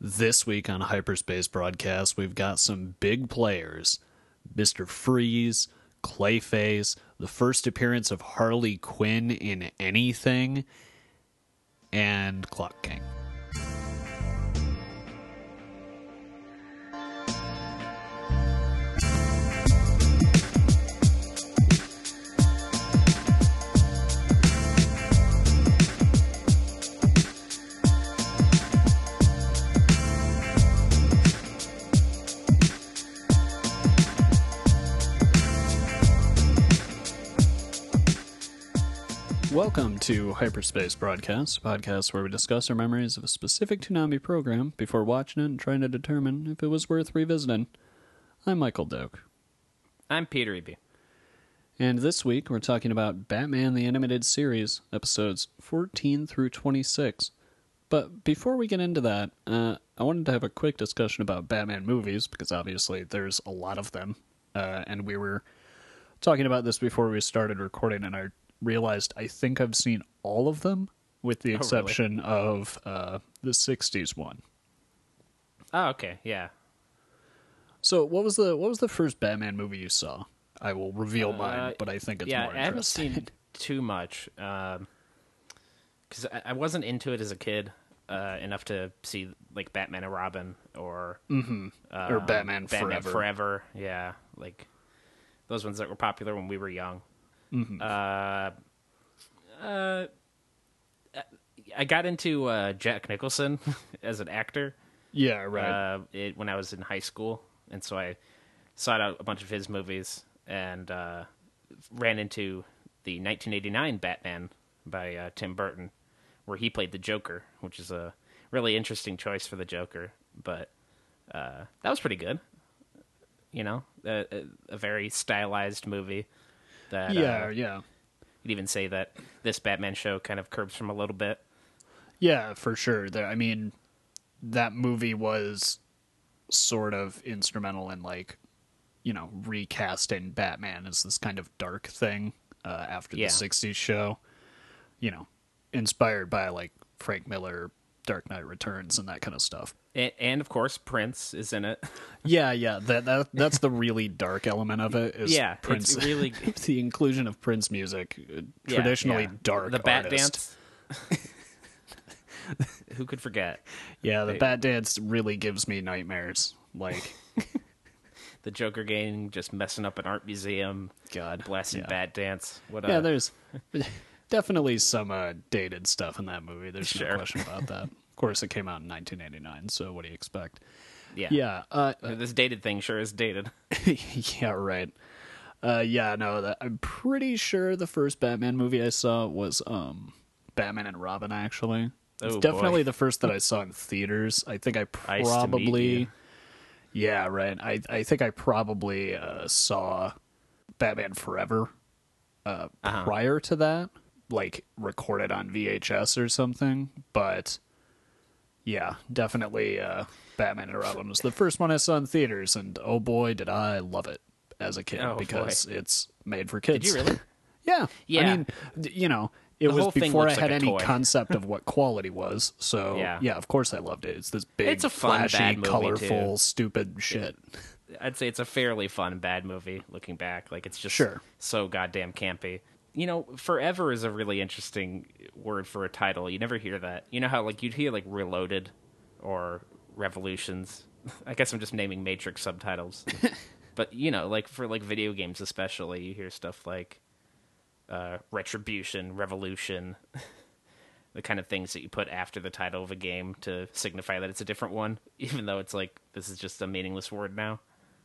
This week on Hyperspace Broadcast, we've got some big players. Mr. Freeze, Clayface, the first appearance of Harley Quinn in anything, and Clock King. Welcome to Hyperspace Broadcast, a podcast where we discuss our memories of a specific Toonami program before watching it and trying to determine if it was worth revisiting. I'm Michael Doak. I'm Peter Eby. And this week we're talking about Batman the Animated Series, episodes 14 through 26. But before we get into that, I wanted to have a quick discussion about Batman movies, because obviously there's a lot of them. And we were talking about this before we started recording, and I realized I think I've seen all of them, with the exception of the 60s one. Oh, okay, yeah. So what was the first Batman movie you saw? I will reveal mine, but I think it's more interesting. I haven't seen too much, because I wasn't into it as a kid enough to see like Batman and Robin or or Batman Forever. Yeah, like those ones that were popular when we were young. I got into Jack Nicholson as an actor. Yeah, right. When I was in high school, and so I sought out a bunch of his movies and ran into the 1989 Batman by Tim Burton, where he played the Joker, which is a really interesting choice for the Joker. But that was pretty good. You know, a very stylized movie. That, yeah. You'd even say that this Batman show kind of curbs from a little bit. Yeah, for sure. I mean, that movie was sort of instrumental in, like, you know, recasting Batman as this kind of dark thing after the 60s show. You know, inspired by, like, Frank Miller, Dark Knight Returns, and that kind of stuff. And of course, Prince is in it. Yeah. That's the really dark element of it. Is Prince. It's really the inclusion of Prince music, traditionally dark. The Bat artist. Dance. Who could forget? Yeah, the Bat Dance really gives me nightmares. Like the Joker gang just messing up an art museum. God, blasting Bat Dance. There's definitely some dated stuff in that movie. There's no question about that. Of course, it came out in 1989, so what do you expect? Yeah. This dated thing sure is dated. Yeah, right. I'm pretty sure the first Batman movie I saw was Batman and Robin, actually. It's definitely the first that I saw in theaters. I think I probably... Yeah, right. I think I probably saw Batman Forever prior to that, like recorded on VHS or something, but... Yeah, definitely Batman and Robin was the first one I saw in theaters, and oh boy, did I love it as a kid, because it's made for kids. Did you really? Yeah. I mean, you know, it was before I had any toy. concept of what quality was, so yeah, of course I loved it. It's this big, it's a fun, flashy, bad movie colorful, too. Stupid shit. I'd say it's a fairly fun, bad movie, looking back. Like, it's just so goddamn campy. You know, Forever is a really interesting word for a title. You never hear that. You know how, like, you'd hear, like, Reloaded or Revolutions. I guess I'm just naming Matrix subtitles. But, you know, like, for, like, video games especially, you hear stuff like Retribution, Revolution, the kind of things that you put after the title of a game to signify that it's a different one, even though it's like, this is just a meaningless word now.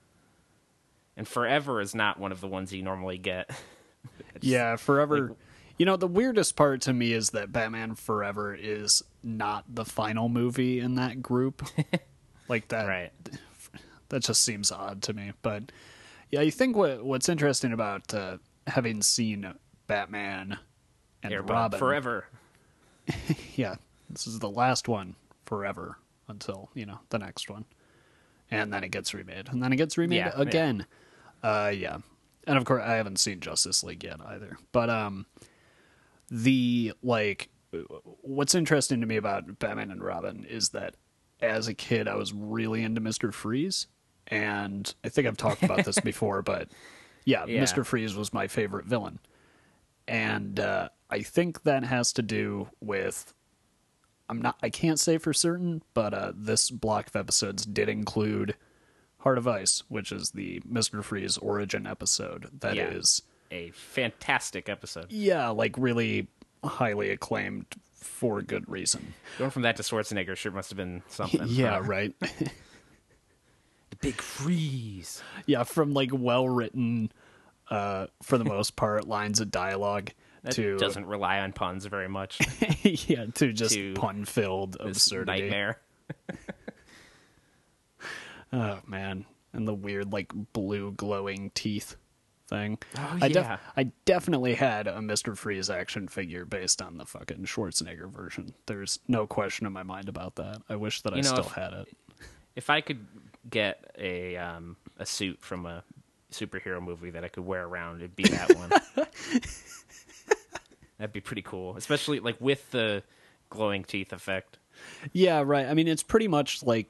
And Forever is not one of the ones you normally get. Forever. Like, you know, the weirdest part to me is that Batman Forever is not the final movie in that group. Like that. Right. That just seems odd to me. But yeah, I think what's interesting about having seen Batman and Robin Forever. Yeah, this is the last one forever until, you know, the next one. And then it gets remade. And then it gets remade again. Yeah. And of course, I haven't seen Justice League yet either. But what's interesting to me about Batman and Robin is that as a kid, I was really into Mr. Freeze. And I think I've talked about this before, but yeah, Mr. Freeze was my favorite villain. And I think that has to do with, I can't say for certain, but this block of episodes did include Heart of Ice, which is the Mr. Freeze origin episode. That is a fantastic episode. Yeah, like really highly acclaimed for good reason. Going from that to Schwarzenegger sure must have been something. Yeah, right. The Big Freeze. Yeah, from like well-written, for the most part, lines of dialogue that to... doesn't rely on puns very much. Yeah, to just pun-filled absurdity. Nightmare. Oh, man. And the weird, like, blue glowing teeth thing. Oh, yeah. I definitely had a Mr. Freeze action figure based on the fucking Schwarzenegger version. There's no question in my mind about that. I wish that I still had it. If I could get a suit from a superhero movie that I could wear around, it'd be that one. That'd be pretty cool, especially like with the glowing teeth effect. Yeah, right. I mean, it's pretty much like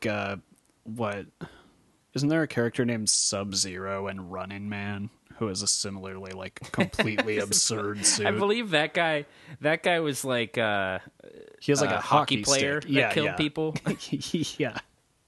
isn't there a character named Sub-Zero in Running Man who has a similarly like completely absurd suit? I believe that guy was like he has like a hockey player that killed people. Yeah.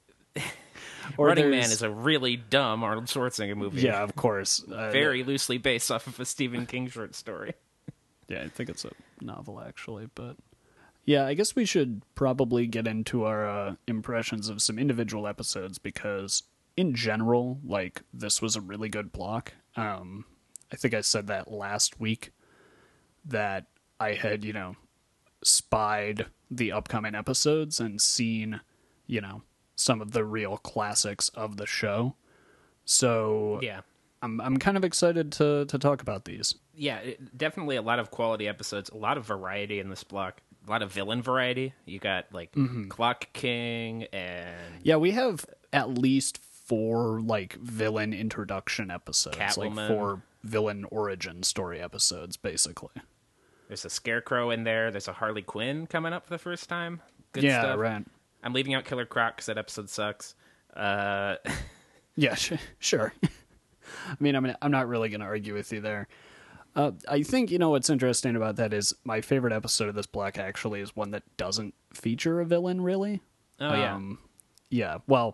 Running Man is a really dumb Arnold Schwarzenegger movie. Yeah, of course. Very loosely based off of a Stephen King short story. Yeah, I think it's a novel, actually. But yeah, I guess we should probably get into our impressions of some individual episodes because, in general, like, this was a really good block. I think I said that last week that I had, spied the upcoming episodes and seen, some of the real classics of the show. So yeah, I'm kind of excited to talk about these. Yeah, definitely a lot of quality episodes, a lot of variety in this block, a lot of villain variety. You got like Clock King and we have at least 4 like villain introduction episodes, Catwoman. Like 4 villain origin story episodes, basically. There's a Scarecrow in there. There's a Harley Quinn coming up for the first time. Good yeah, stuff. Right. I'm leaving out Killer Croc because that episode sucks. Yeah, sure. I mean, I'm not really going to argue with you there. I think, what's interesting about that is my favorite episode of this block actually is one that doesn't feature a villain, really. Oh, yeah. Yeah, well,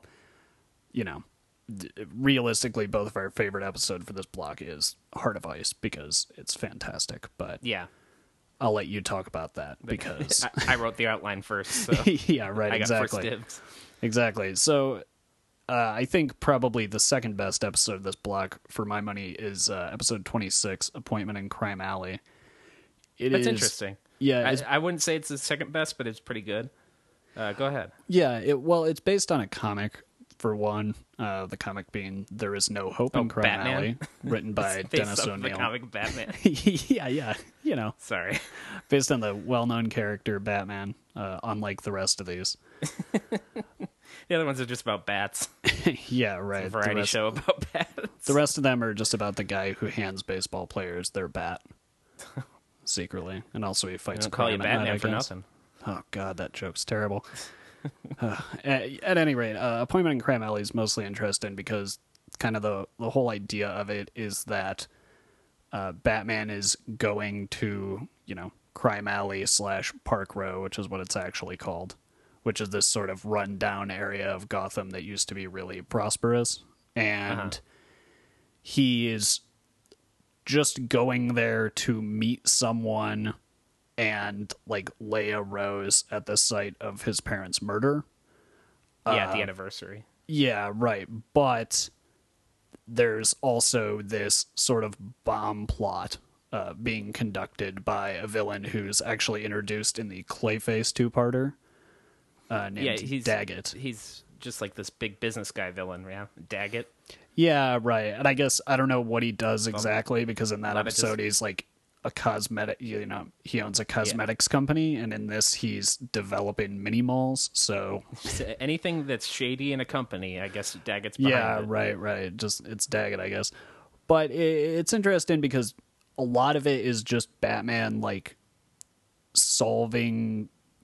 realistically, both of our favorite episode for this block is Heart of Ice because it's fantastic, but yeah, I'll let you talk about that because... I wrote the outline first, so... Yeah, right, I got exactly. first dibs. Exactly. So... I think probably the second best episode of this block, for my money, is episode 26, Appointment in Crime Alley. That's interesting. Yeah. I wouldn't say it's the second best, but it's pretty good. Go ahead. Yeah, it's based on a comic, for one. The comic being There Is No Hope in Crime Batman. Alley, written by Dennis O'Neil. The comic Batman. Yeah, Sorry. Based on the well-known character Batman, unlike the rest of these. The other ones are just about bats. Yeah, right. It's a variety show about bats. The rest of them are just about the guy who hands baseball players their bat secretly, and also he fights. Don't call you Batman night, for nothing. Oh God, that joke's terrible. At any rate, Appointment in Crime Alley is mostly interesting because kind of the whole idea of it is that Batman is going to Crime Alley / Park Row, which is what it's actually called, which is this sort of run-down area of Gotham that used to be really prosperous. And he is just going there to meet someone and, like, lay a rose at the site of his parents' murder. Yeah, the anniversary. Yeah, right. But there's also this sort of bomb plot being conducted by a villain who's actually introduced in the Clayface two-parter. Named Daggett. He's just like this big business guy villain, yeah? Daggett. Yeah, right. And I guess I don't know what he does exactly because in that episode he's like a cosmetic, he owns a cosmetics company, and in this he's developing mini malls. So anything that's shady in a company, I guess Daggett's behind it. Right. Just it's Daggett, I guess. But it's interesting because a lot of it is just Batman like solving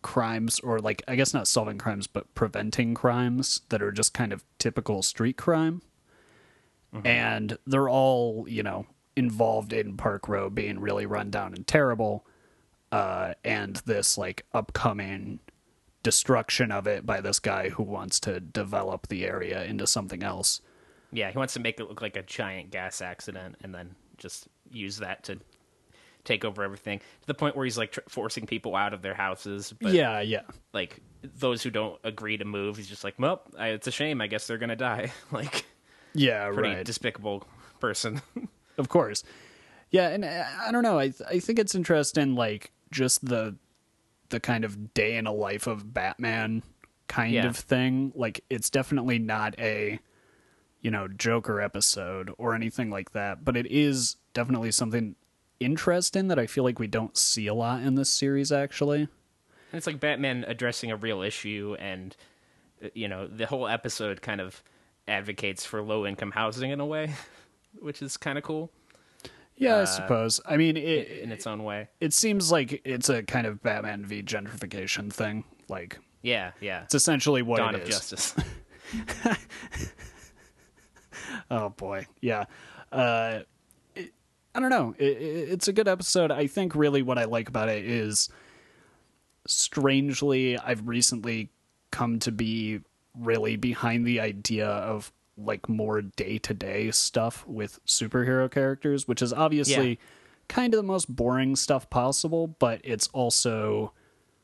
crimes, or like, I guess not solving crimes, but preventing crimes that are just kind of typical street crime. Mm-hmm. And they're all, involved in Park Row being really run down and terrible. And this like upcoming destruction of it by this guy who wants to develop the area into something else. Yeah, he wants to make it look like a giant gas accident and then just use that to take over everything, to the point where he's like forcing people out of their houses. But, yeah. Like those who don't agree to move, he's just like, well, it's a shame. I guess they're gonna die. Like, yeah, pretty right. despicable person. Of course. Yeah, and I don't know. I think it's interesting, like just the kind of day in a life of Batman kind of thing. Like, it's definitely not a Joker episode or anything like that, but it is definitely something interesting that I feel like we don't see a lot in this series, actually. And it's like Batman addressing a real issue, and the whole episode kind of advocates for low-income housing in a way, which is kind of cool. Yeah, I suppose. I mean, in its own way. It seems like it's a kind of Batman v gentrification thing. Like, yeah. It's essentially what Dawn it of is. Justice. Oh, boy. Yeah. I don't know. It's a good episode. I think really what I like about it is, strangely, I've recently come to be really behind the idea of like more day-to-day stuff with superhero characters, which is obviously kind of the most boring stuff possible, but it's also,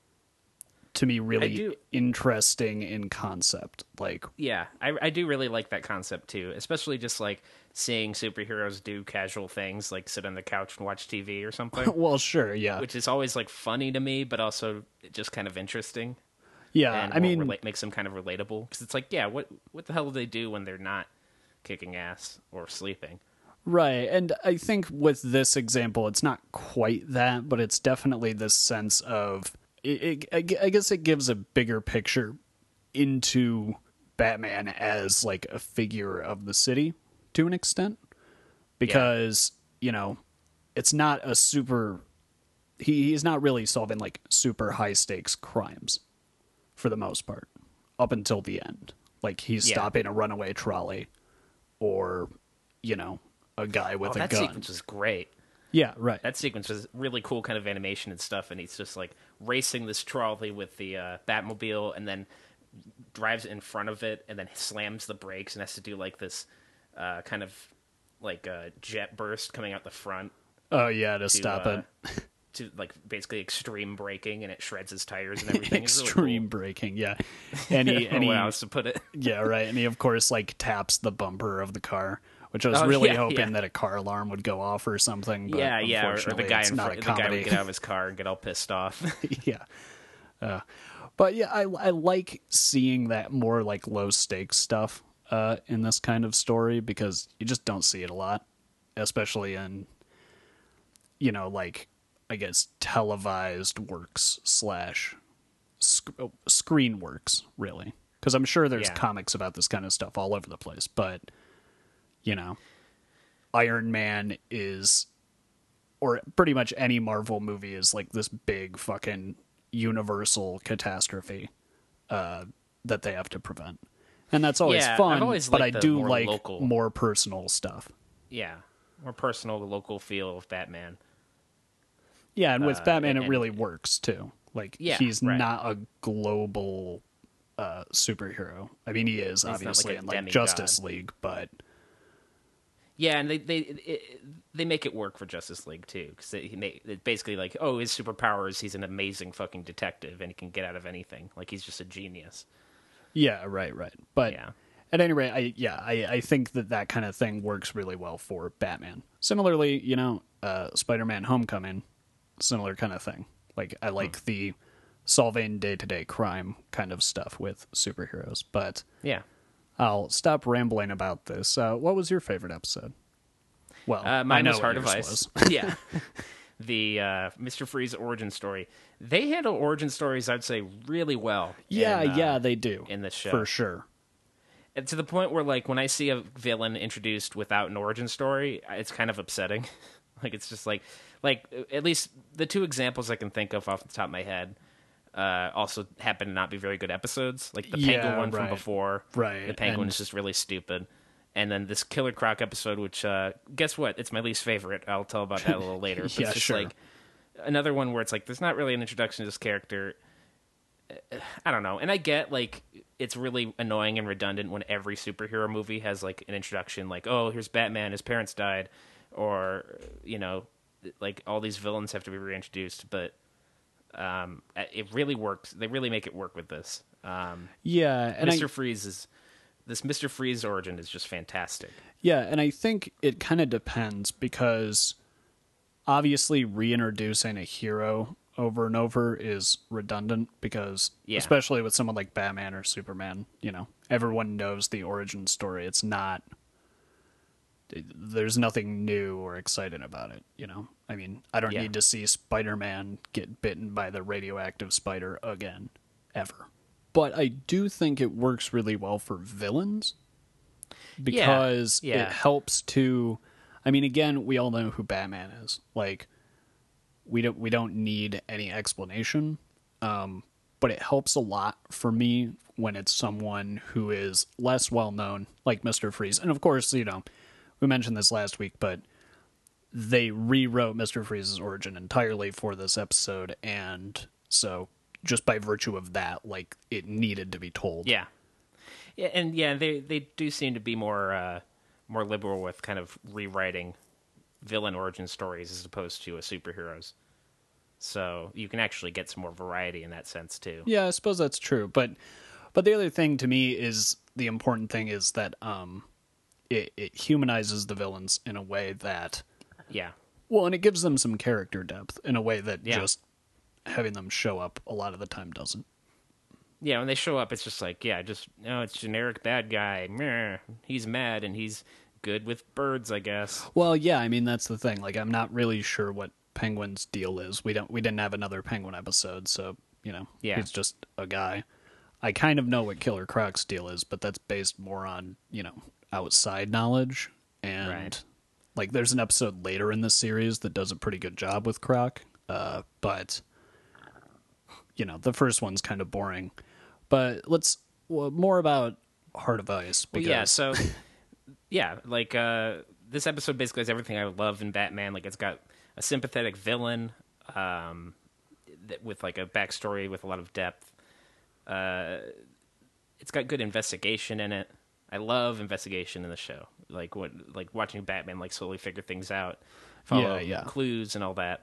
to me, really interesting in concept. Like, yeah, I do really like that concept too, especially just like seeing superheroes do casual things like sit on the couch and watch TV or something. Well, sure, yeah. Which is always like funny to me, but also just kind of interesting. Yeah, and I mean, makes them kind of relatable, because it's like, yeah, what the hell do they do when they're not kicking ass or sleeping? Right, and I think with this example, it's not quite that, but it's definitely this sense of, I guess it gives a bigger picture into Batman as like a figure of the city to an extent, because it's not a super. He's not really solving like super high stakes crimes, for the most part, up until the end. Like, he's stopping a runaway trolley, or a guy with a gun. That sequence was great. Yeah, right. That sequence was really cool, kind of animation and stuff, and he's just like racing this trolley with the Batmobile, and then drives in front of it, and then slams the brakes, and has to do like this kind of like a jet burst coming out the front. Oh yeah, to stop it. To like basically extreme braking, and it shreds his tires and everything. Extreme really cool. braking, yeah. And he, and how else to put it. Yeah, right. And he of course like taps the bumper of the car, which I was really hoping that a car alarm would go off or something. But or the guy in front, the guy would get out of his car and get all pissed off. Yeah. But yeah, I like seeing that more like low stakes stuff in this kind of story, because you just don't see it a lot, especially in like, I guess, televised works / screen works, really. Because I'm sure there's comics about this kind of stuff all over the place, but Iron Man is, or pretty much any Marvel movie is like this big fucking universal catastrophe that they have to prevent. And that's always fun, but I do like more personal stuff. Yeah, more personal, local feel of Batman. Yeah, and with Batman, it really works, too. Like, he's not a global superhero. I mean, he is, obviously, in like Justice League, but... Yeah, and they make it work for Justice League, too, because they basically like, oh, his superpower is he's an amazing fucking detective, and he can get out of anything. Like, he's just a genius. Yeah, right. But at any rate, I think that kind of thing works really well for Batman. Similarly, Spider-Man Homecoming, similar kind of thing. Like, I like the solving day-to-day crime kind of stuff with superheroes, but I'll stop rambling about this. What was your favorite episode? Well, mine was Heart of Ice. Yeah. The Mr. Freeze origin story. They handle origin stories, I'd say, really well. Yeah, they do. In this show. For sure. And to the point where, like, when I see a villain introduced without an origin story, it's kind of upsetting. Like, it's just like, at least the two examples I can think of off the top of my head, also happen to not be very good episodes. Like the Penguin one from before. Right. The Penguin is just really stupid. And then this Killer Croc episode, which, guess what? It's my least favorite. I'll tell about that a little later. But Yeah, it's just sure. like another one where it's like there's not really an introduction to this character. I don't know. And I get, like, it's really annoying and redundant when every superhero movie has, like, an introduction, like, oh, here's Batman, his parents died, or, you know, like, all these villains have to be reintroduced, but it really works. They really make it work with this. Yeah, and This Mr. Freeze origin is just fantastic. Yeah, and I think it kind of depends, because obviously reintroducing a hero over and over is redundant, because especially with someone like Batman or Superman, you know, everyone knows the origin story. It's not, there's nothing new or exciting about it, you know. I mean, I don't need to see Spider-Man get bitten by the radioactive spider again, ever. But I do think it works really well for villains, because it helps to, I mean, again, we all know who Batman is. Like, we don't need any explanation, but it helps a lot for me when it's someone who is less well known, like Mr. Freeze. And of course, you know, we mentioned this last week, but they rewrote Mr. Freeze's origin entirely for this episode, and so just by virtue of that, like, it needed to be told. Yeah, and they do seem to be more liberal with kind of rewriting villain origin stories as opposed to a superheroes. So you can actually get some more variety in that sense too. Yeah, I suppose that's true. But the other thing to me is, the important thing is that it humanizes the villains in a way that, well, and it gives them some character depth in a way that just having them show up a lot of the time doesn't. Yeah, when they show up, it's just like, it's generic bad guy. Meh. He's mad and he's good with birds, I guess. Well, yeah, I mean, that's the thing. Like, I'm not really sure what Penguin's deal is. We didn't have another Penguin episode, so, you know, he's just a guy. I kind of know what Killer Croc's deal is, but that's based more on, you know, outside knowledge. And like, there's an episode later in the series that does a pretty good job with Croc, but you know, the first one's kind of boring. But more about Heart of Ice. Because... Well, like, this episode basically has everything I would love in Batman. Like, it's got a sympathetic villain, with like a backstory with a lot of depth. It's got good investigation in it. I love investigation in the show. Like watching Batman like slowly figure things out, follow clues and all that.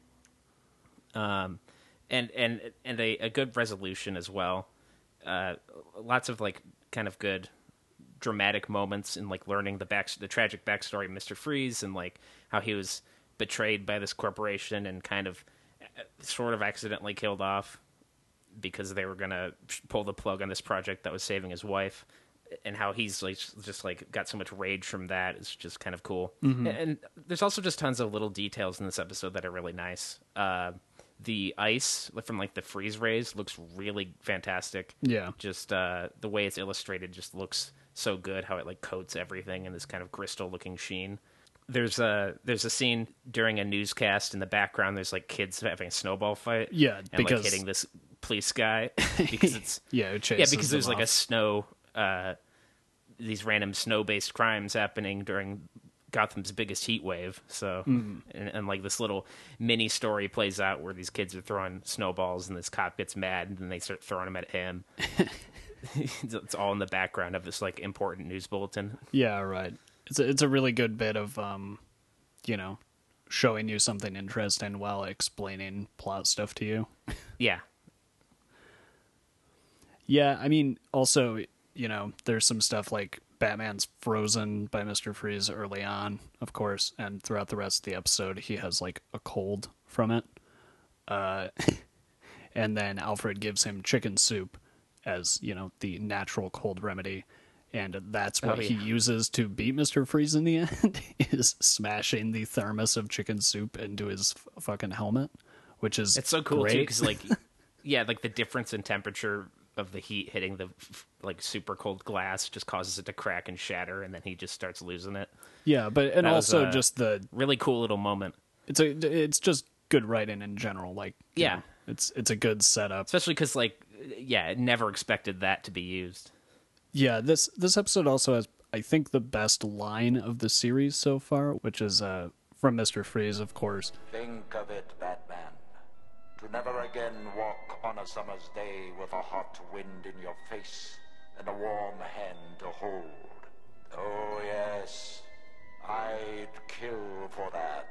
And a good resolution as well. Lots of like kind of good dramatic moments in like learning the tragic backstory of Mr. Freeze, and like how he was betrayed by this corporation and kind of sort of accidentally killed off because they were gonna pull the plug on this project that was saving his wife, and how he's like just like got so much rage from that. It's just kind of cool. Mm-hmm. And there's also just tons of little details in this episode that are really nice. The ice from like the freeze rays looks really fantastic. Yeah. Just the way it's illustrated just looks so good, how it like coats everything in this kind of crystal looking sheen. There's a scene during a newscast in the background. There's like kids having a snowball fight. Yeah, and like hitting this police guy because it's because there's like a snow these random snow based crimes happening during Gotham's biggest heat wave. So and like this little mini story plays out where these kids are throwing snowballs and this cop gets mad and then they start throwing them at him. It's all in the background of this like important news bulletin. Yeah, right. It's a really good bit of you know, showing you something interesting while explaining plot stuff to you. Yeah. Yeah, I mean, also, you know, there's some stuff like Batman's frozen by Mr. Freeze early on, of course, and throughout the rest of the episode, he has like a cold from it. And then Alfred gives him chicken soup as, you know, the natural cold remedy. And that's what he uses to beat Mr. Freeze in the end, is smashing the thermos of chicken soup into his fucking helmet, which is it's so cool great. Too, because like, like the difference in temperature of the heat hitting the like super cold glass just causes it to crack and shatter, and then he just starts losing it. Yeah, but and that also just the really cool little moment. It's just good writing in general. Like, yeah, It's a good setup. Especially because, like, yeah, it never expected that to be used. Yeah, this episode also has, I think, the best line of the series so far, which is from Mr. Freeze, of course. Think of it, Batman. To never again walk on a summer's day with a hot wind in your face and a warm hand to hold. Oh, yes, I'd kill for that.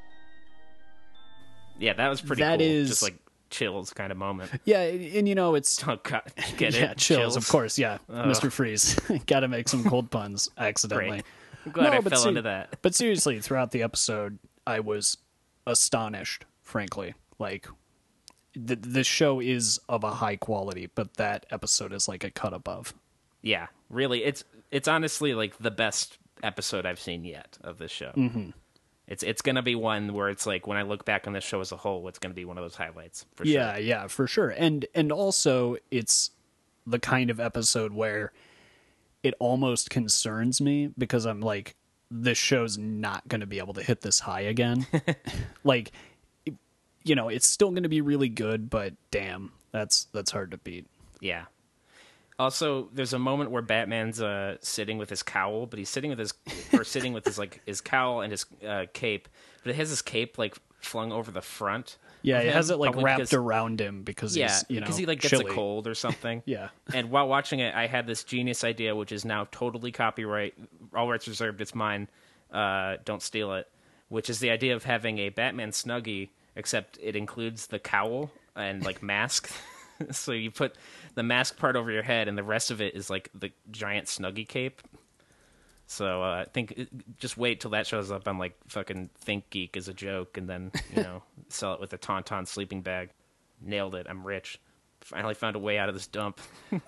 Yeah, that was pretty That cool. is- Just like chills kind of moment. Yeah, and you know, it's... Oh, God. Get yeah, it? chills, of course, yeah. Ugh. Mr. Freeze. Gotta make some cold puns accidentally. Great. I'm glad I but fell into that. But seriously, throughout the episode, I was astonished, frankly. Like, this show is of a high quality, but that episode is like a cut above. Yeah, really. It's honestly like the best episode I've seen yet of this show. Mm-hmm. It's going to be one where it's like when I look back on this show as a whole, it's going to be one of those highlights for Yeah, sure. yeah, for sure. And also, it's the kind of episode where it almost concerns me because I'm like, this show's not going to be able to hit this high again. Like, you know, it's still going to be really good, but damn, that's hard to beat. Yeah. Also, there's a moment where Batman's sitting with his cowl, but he's sitting with his cowl and his cape, but it has his cape like flung over the front. Yeah, of it him, has it like probably wrapped because- around him because he's, you know, because he like gets chilly. a cold or something. Yeah. And while watching it, I had this genius idea, which is now totally copyright, all rights reserved. It's mine. Don't steal it. Which is the idea of having a Batman Snuggie, except it includes the cowl and like mask. So you put the mask part over your head, and the rest of it is like the giant Snuggie cape. So I think just wait till that shows up on like fucking Think Geek as a joke, and then sell it with a Tauntaun sleeping bag. Nailed it. I'm rich. Finally found a way out of this dump.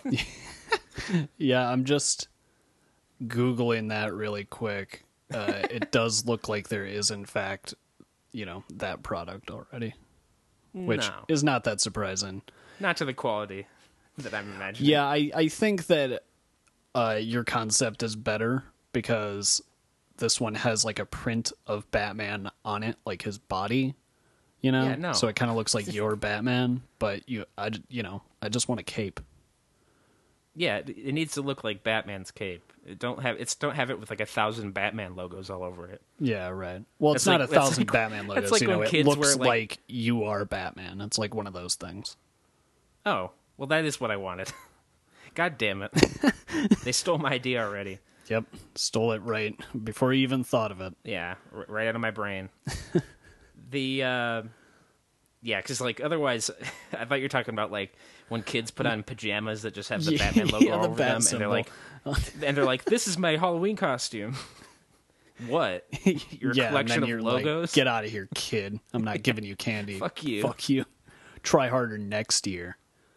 Yeah, I'm just Googling that really quick. It does look like there is, in fact, that product already, which No. is not that surprising. Not to the quality that I'm imagining. Yeah, I think that your concept is better because this one has like a print of Batman on it, like his body, Yeah, no. So it kind of looks like your Batman, but I just want a cape. Yeah, it needs to look like Batman's cape. Don't have it with like 1,000 Batman logos all over it. Yeah, right. Well, it's That's not like- 1,000 that's like- Batman logos. that's like when It kids looks wear, like, like- you are Batman. It's like one of those things. Oh, well, that is what I wanted. God damn it. They stole my idea already. Yep, stole it right before you even thought of it. Yeah, right out of my brain. Yeah, because like otherwise, I thought you were talking about like when kids put on pajamas that just have the Batman logo yeah, the over bat them, symbol. and they're like, "This is my Halloween costume." What? Your Yeah, and collection then of you're logos? like, get out of here, kid. I'm not giving you candy. Fuck you. Fuck you. Try harder next year.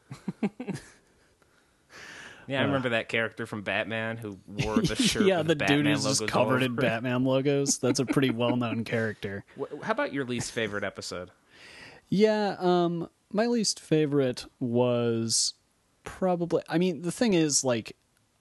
Yeah, I remember that character from Batman who wore the shirt. Yeah, with the Batman dude is logos just all covered in over it. Batman logos. That's a pretty well-known character. How about your least favorite episode? Yeah, my least favorite was probably... I mean, the thing is, like,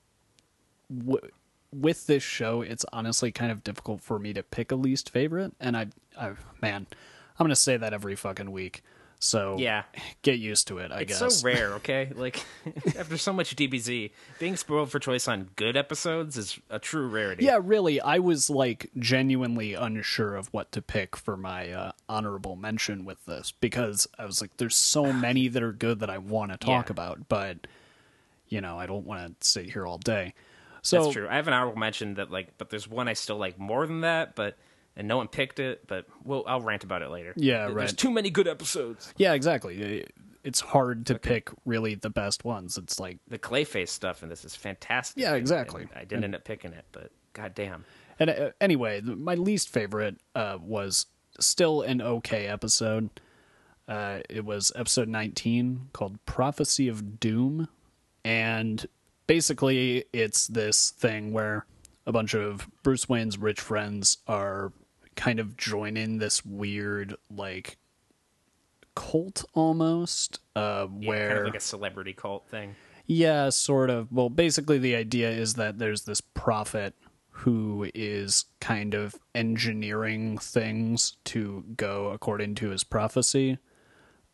with this show, it's honestly kind of difficult for me to pick a least favorite, and man, I'm going to say that every fucking week. So Yeah. get used to it, I It's guess. so rare, okay? Like, after so much DBZ, being spoiled for choice on good episodes is a true rarity. Yeah, really, I was like genuinely unsure of what to pick for my honorable mention with this because I was like, there's so many that are good that I want to talk Yeah. about, but I don't want to sit here all day. So That's true. I have an honorable mention that, like, but there's one I still like more than that, and no one picked it, but I'll rant about it later. Yeah, There's right. too many good episodes. Yeah, exactly. It's hard to pick really the best ones. It's like, The Clayface stuff in this is fantastic. Yeah, exactly. And I didn't end up picking it, but goddamn. and anyway, my least favorite was still an okay episode. It was episode 19 called Prophecy of Doom. And basically, it's this thing where a bunch of Bruce Wayne's rich friends are kind of joining this weird, like, cult almost, Yeah, where... kind of like a celebrity cult thing. Yeah, sort of. Well, basically the idea is that there's this prophet who is kind of engineering things to go according to his prophecy.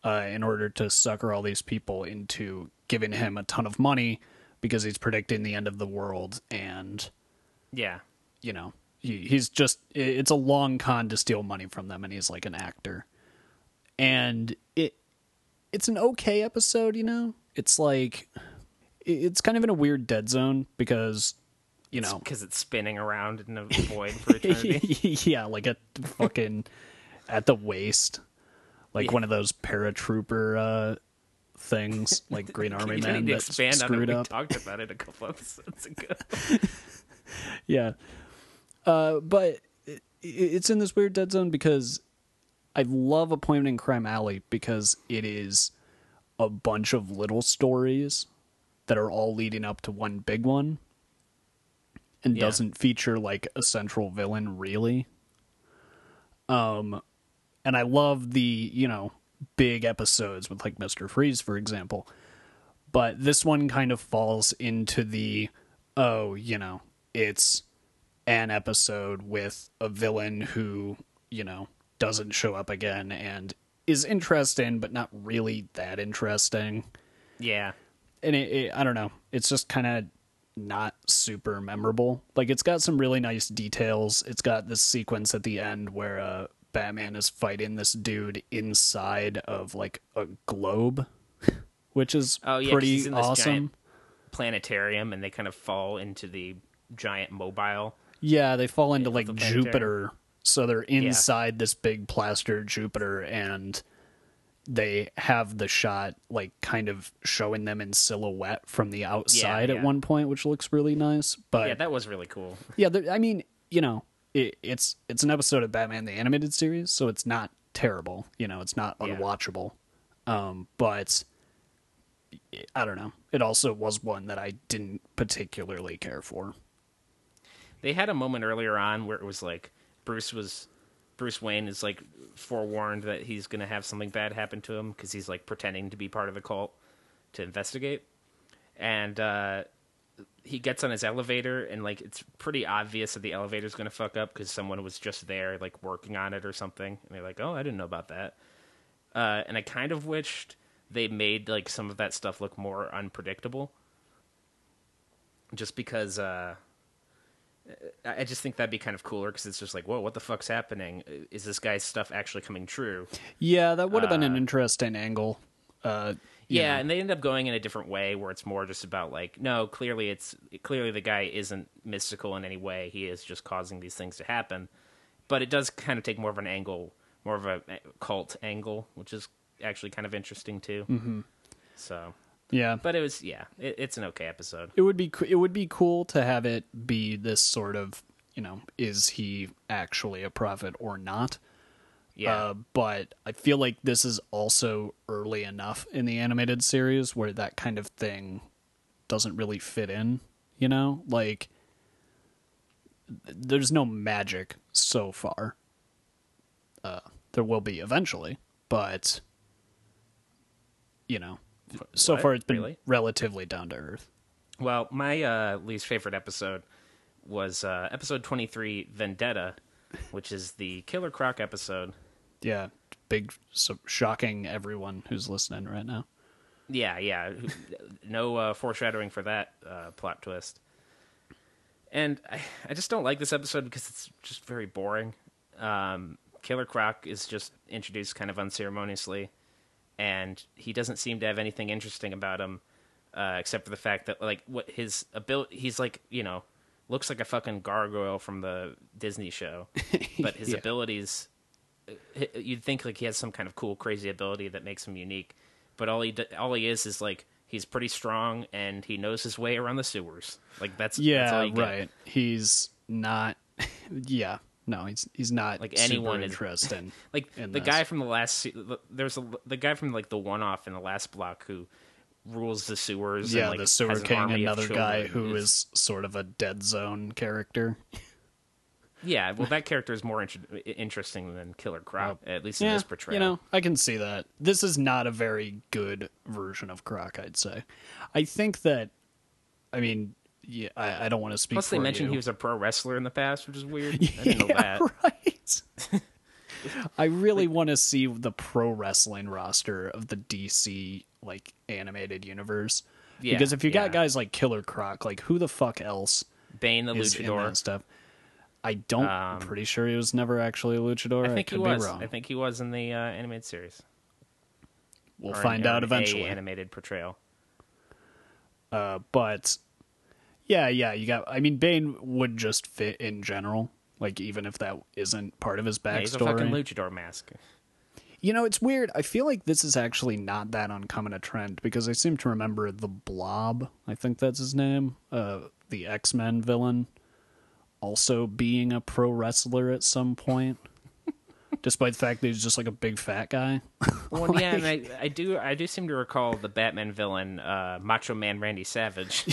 in order to sucker all these people into giving him a ton of money because he's predicting the end of the world. And, Yeah. you know, he's just, it's a long con to steal money from them, and he's like an actor. And it's an okay episode, you know? It's like, it's kind of in a weird dead zone because, you know. Because it's spinning around in a void for eternity. Yeah, like a fucking, at the waist. Like one of those paratrooper things, like Green Army You Men need to that's expand on screwed it. We up. talked about it a couple episodes ago. Yeah. But it's in this weird dead zone because I love Appointment in Crime Alley because it is a bunch of little stories that are all leading up to one big one and doesn't feature like a central villain really. And I love the, you know, big episodes with like Mr. Freeze, for example. But this one kind of falls into the, you know, it's an episode with a villain who, you know, doesn't show up again and is interesting, but not really that interesting. Yeah. And I don't know. It's just kind of not super memorable. Like, it's got some really nice details. It's got this sequence at the end where Batman is fighting this dude inside of like a globe, which is pretty he's in this awesome. Giant planetarium, and they kind of fall into the giant mobile. Yeah, they fall into like the planetarium. Jupiter, so they're inside this big plaster Jupiter, and they have the shot like kind of showing them in silhouette from the outside at one point, which looks really nice. But yeah, that was really cool. Yeah, I mean, you know, it's an episode of Batman the Animated Series, so it's not terrible. You know, it's not unwatchable. But I don't know. It also was one that I didn't particularly care for. They had a moment earlier on where it was like Bruce Wayne is like forewarned that he's going to have something bad happen to him because he's like pretending to be part of the cult to investigate. And he gets on his elevator, and like it's pretty obvious that the elevator's going to fuck up because someone was just there like working on it or something. And they're like, "Oh, I didn't know about that." And I kind of wished they made like some of that stuff look more unpredictable. Just because I just think that'd be kind of cooler because it's just like, whoa, what the fuck's happening? Is this guy's stuff actually coming true? Yeah, that would have been an interesting angle. Yeah, and they end up going in a different way where it's more just about like, no, clearly the guy isn't mystical in any way. He is just causing these things to happen. But it does kind of take more of an angle, more of a cult angle, which is actually kind of interesting too. Mm-hmm. So yeah, but it's an okay episode. It would be cool to have it be this sort of, you know, is he actually a prophet or not? Yeah. But I feel like this is also early enough in the animated series where that kind of thing doesn't really fit in, you know? Like, there's no magic so far. There will be eventually, but, you know, so far it's been relatively down to earth. Well, my least favorite episode was episode 23, Vendetta, which is the Killer Croc episode. Yeah, shocking everyone who's listening right now. Yeah. No foreshadowing for that plot twist. And I just don't like this episode because it's just very boring. Killer Croc is just introduced kind of unceremoniously, and he doesn't seem to have anything interesting about him, except for the fact that, like, what his ability, he's like, you know, looks like a fucking gargoyle from the Disney show, but his abilities, you'd think like he has some kind of cool, crazy ability that makes him unique, but all he is like, he's pretty strong and he knows his way around the sewers. Like that's all you get. Right. He's not. Yeah. No, he's not like anyone interesting. Like the guy from the last, there's the guy from like the one-off in the last block who rules the sewers. Yeah, and, like, the sewer king, another guy who is sort of a Dead Zone character. Yeah, well, that character is more interesting than Killer Croc, at least in this portrayal. You know, I can see that. This is not a very good version of Croc, I'd say. I think that, I mean, yeah, I don't want to speak Plus, for they mentioned you. he was a pro wrestler in the past, which is weird. I didn't know that. Right. I really want to see the pro wrestling roster of the DC like animated universe. Yeah, because if you got guys like Killer Croc, like who the fuck else Bane the is in Luchador that stuff? I'm pretty sure he was never actually a luchador. I think could he was. Be wrong. I think he was in the animated series. We'll find out eventually. Animated portrayal. But yeah, you got. I mean, Bane would just fit in general. Like even if that isn't part of his backstory, He's a fucking luchador mask. You know, it's weird. I feel like this is actually not that uncommon a trend because I seem to remember the Blob. I think that's his name. The X-Men villain. Also being a pro wrestler at some point, despite the fact that he's just like a big fat guy. Well, yeah, and I do seem to recall the Batman villain, Macho Man Randy Savage.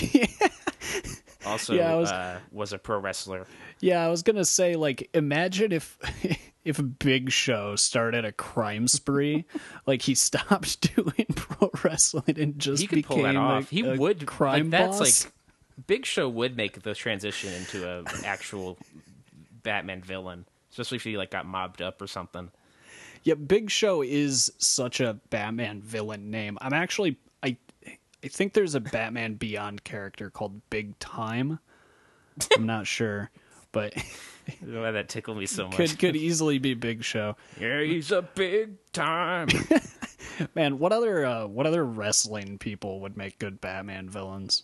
Also, was a pro wrestler. Yeah, I was gonna say, like, imagine if Big Show started a crime spree, like he stopped doing pro wrestling and just he could became pull that off. He would crime that's boss. like Big Show would make the transition into a actual Batman villain, especially if he like got mobbed up or something. Yeah, Big Show is such a Batman villain name. I think there's a Batman Beyond character called Big Time. I'm not sure, but I don't know why that tickled me so much. could easily be Big Show. Yeah, he's a big time. Man, what other wrestling people would make good Batman villains?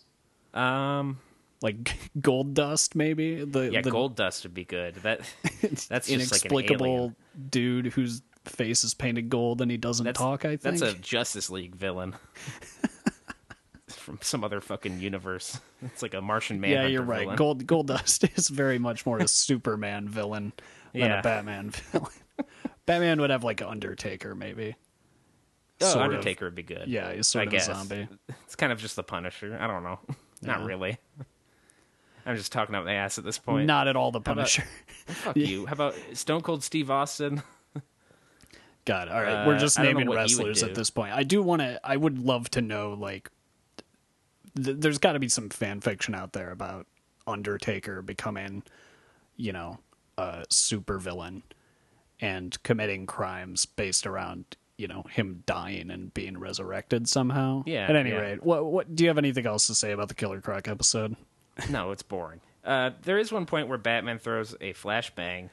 Like Gold Dust, maybe. The Gold Dust would be good. That's just inexplicable like an alien dude whose face is painted gold and he doesn't talk. I think that's a Justice League villain from some other fucking universe. It's like a Martian Manhunter. Yeah, you're right. Villain. Gold Dust is very much more a Superman villain than a Batman villain. Batman would have like Undertaker, maybe. Oh, Undertaker would be good. Yeah, he's sort of a zombie. It's kind of just the Punisher. I don't know. Not really. I'm just talking out my ass at this point. Not at all the Punisher. Fuck you. How about Stone Cold Steve Austin? God, all right. We're just naming wrestlers at this point. I would love to know, like, there's got to be some fan fiction out there about Undertaker becoming, a super villain and committing crimes based around, him dying and being resurrected somehow. Yeah. At any rate, what do you have anything else to say about the Killer Croc episode? No, it's boring. There is one point where Batman throws a flashbang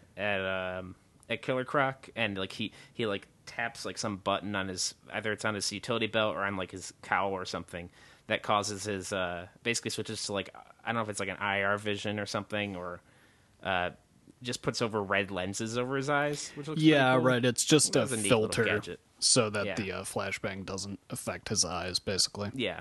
at Killer Croc, and like he like taps like some button on his, either it's on his utility belt or on like his cowl or something, that causes his basically switches to like, I don't know if it's like an IR vision or something, or just puts over red lenses over his eyes, which looks pretty cool. Right. It's just a neat filter little gadget. so that the flashbang doesn't affect his eyes, basically. Yeah.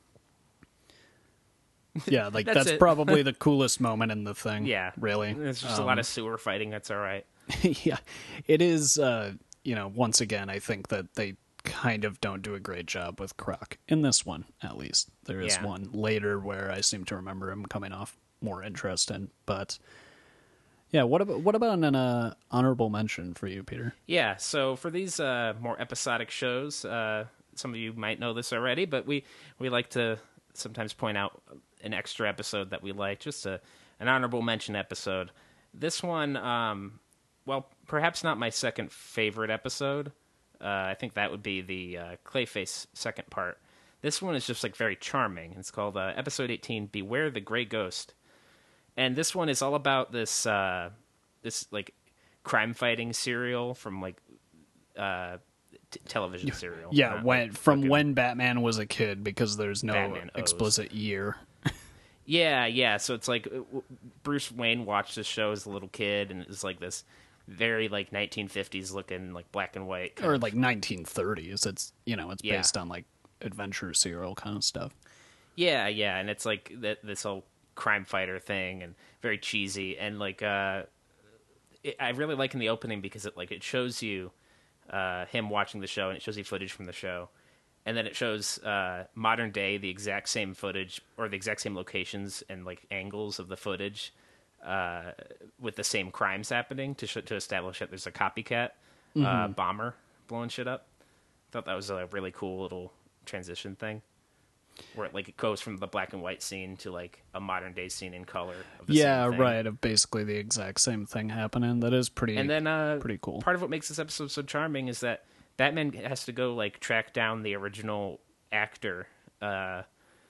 Yeah, like that's probably the coolest moment in the thing. Yeah, really. It's just a lot of sewer fighting. That's all right. Yeah, it is. Once again, I think that they kind of don't do a great job with Croc in this one. At least there is one later where I seem to remember him coming off more interesting. But yeah, what about an honorable mention for you, Peter? Yeah, so for these more episodic shows, some of you might know this already, but we like to sometimes point out an extra episode that we like, just an honorable mention episode. This one, well, perhaps not my second favorite episode. I think that would be the Clayface second part. This one is just like very charming. It's called episode 18, Beware the Gray Ghost. And this one is all about this this like crime fighting serial from like television serial. Yeah, when Batman was a kid, because there's no explicit year. Yeah. So it's like Bruce Wayne watched this show as a little kid, and it's like this very like 1950s looking like black and white, or like 1930s. It's it's based on like adventure serial kind of stuff. Yeah, and it's like this whole crime fighter thing, and very cheesy, and like I really like in the opening because it shows you him watching the show, and it shows you footage from the show. And then it shows modern day, the exact same footage or the exact same locations and like angles of the footage with the same crimes happening to establish that there's a copycat bomber blowing shit up. I thought that was a really cool little transition thing. where it goes from the black and white scene to like a modern day scene in color. Of the same thing. Right. Of basically the exact same thing happening. That is pretty. And then pretty cool. Part of what makes this episode so charming is that Batman has to go like track down the original actor, who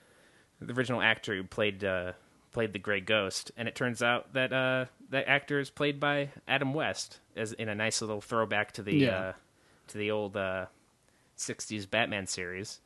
played the Grey Ghost, and it turns out that that actor is played by Adam West, as in a nice little throwback to the old 60s Batman series.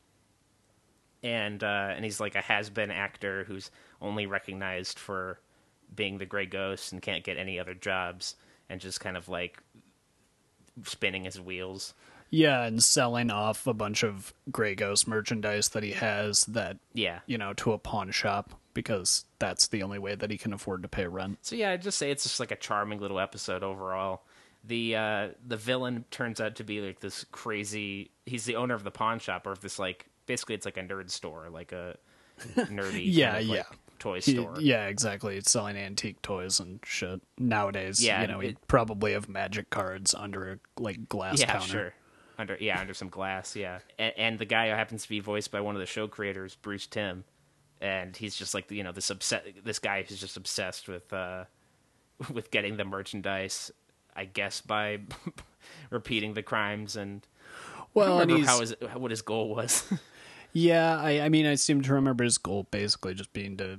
And he's like a has-been actor who's only recognized for being the Grey Ghost and can't get any other jobs, and just kind of like spinning his wheels. Yeah, and selling off a bunch of Grey Ghost merchandise that he has to a pawn shop, because that's the only way that he can afford to pay rent. So yeah, I'd just say it's just like a charming little episode overall. The villain turns out to be like this crazy... He's the owner of the pawn shop, or of this like... Basically, it's like a nerd store, like a nerdy toy store. Yeah, exactly. It's selling antique toys and shit. Nowadays, he'd probably have magic cards under a glass counter. Sure. Under some glass, yeah. And the guy happens to be voiced by one of the show creators, Bruce Timm, and he's just like this guy who's just obsessed with getting the merchandise, I guess, by repeating the crimes. And I don't remember what his goal was. Yeah, I mean, I seem to remember his goal basically just being to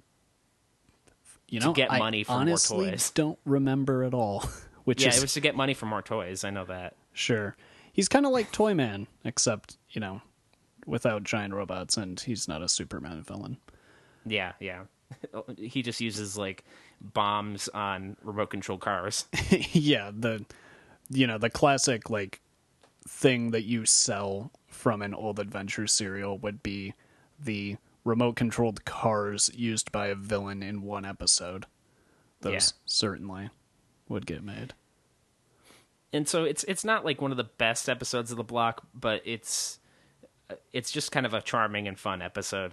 get money for more toys. I honestly don't remember at all. It was to get money for more toys. I know that. Sure. He's kind of like Toyman, except, without giant robots, and he's not a Superman villain. Yeah. He just uses, like, bombs on remote-controlled cars. Yeah, the classic, like, thing that you sell from an old adventure serial would be the remote-controlled cars used by a villain in one episode. Those certainly would get made. And so it's not like one of the best episodes of the block, but it's just kind of a charming and fun episode.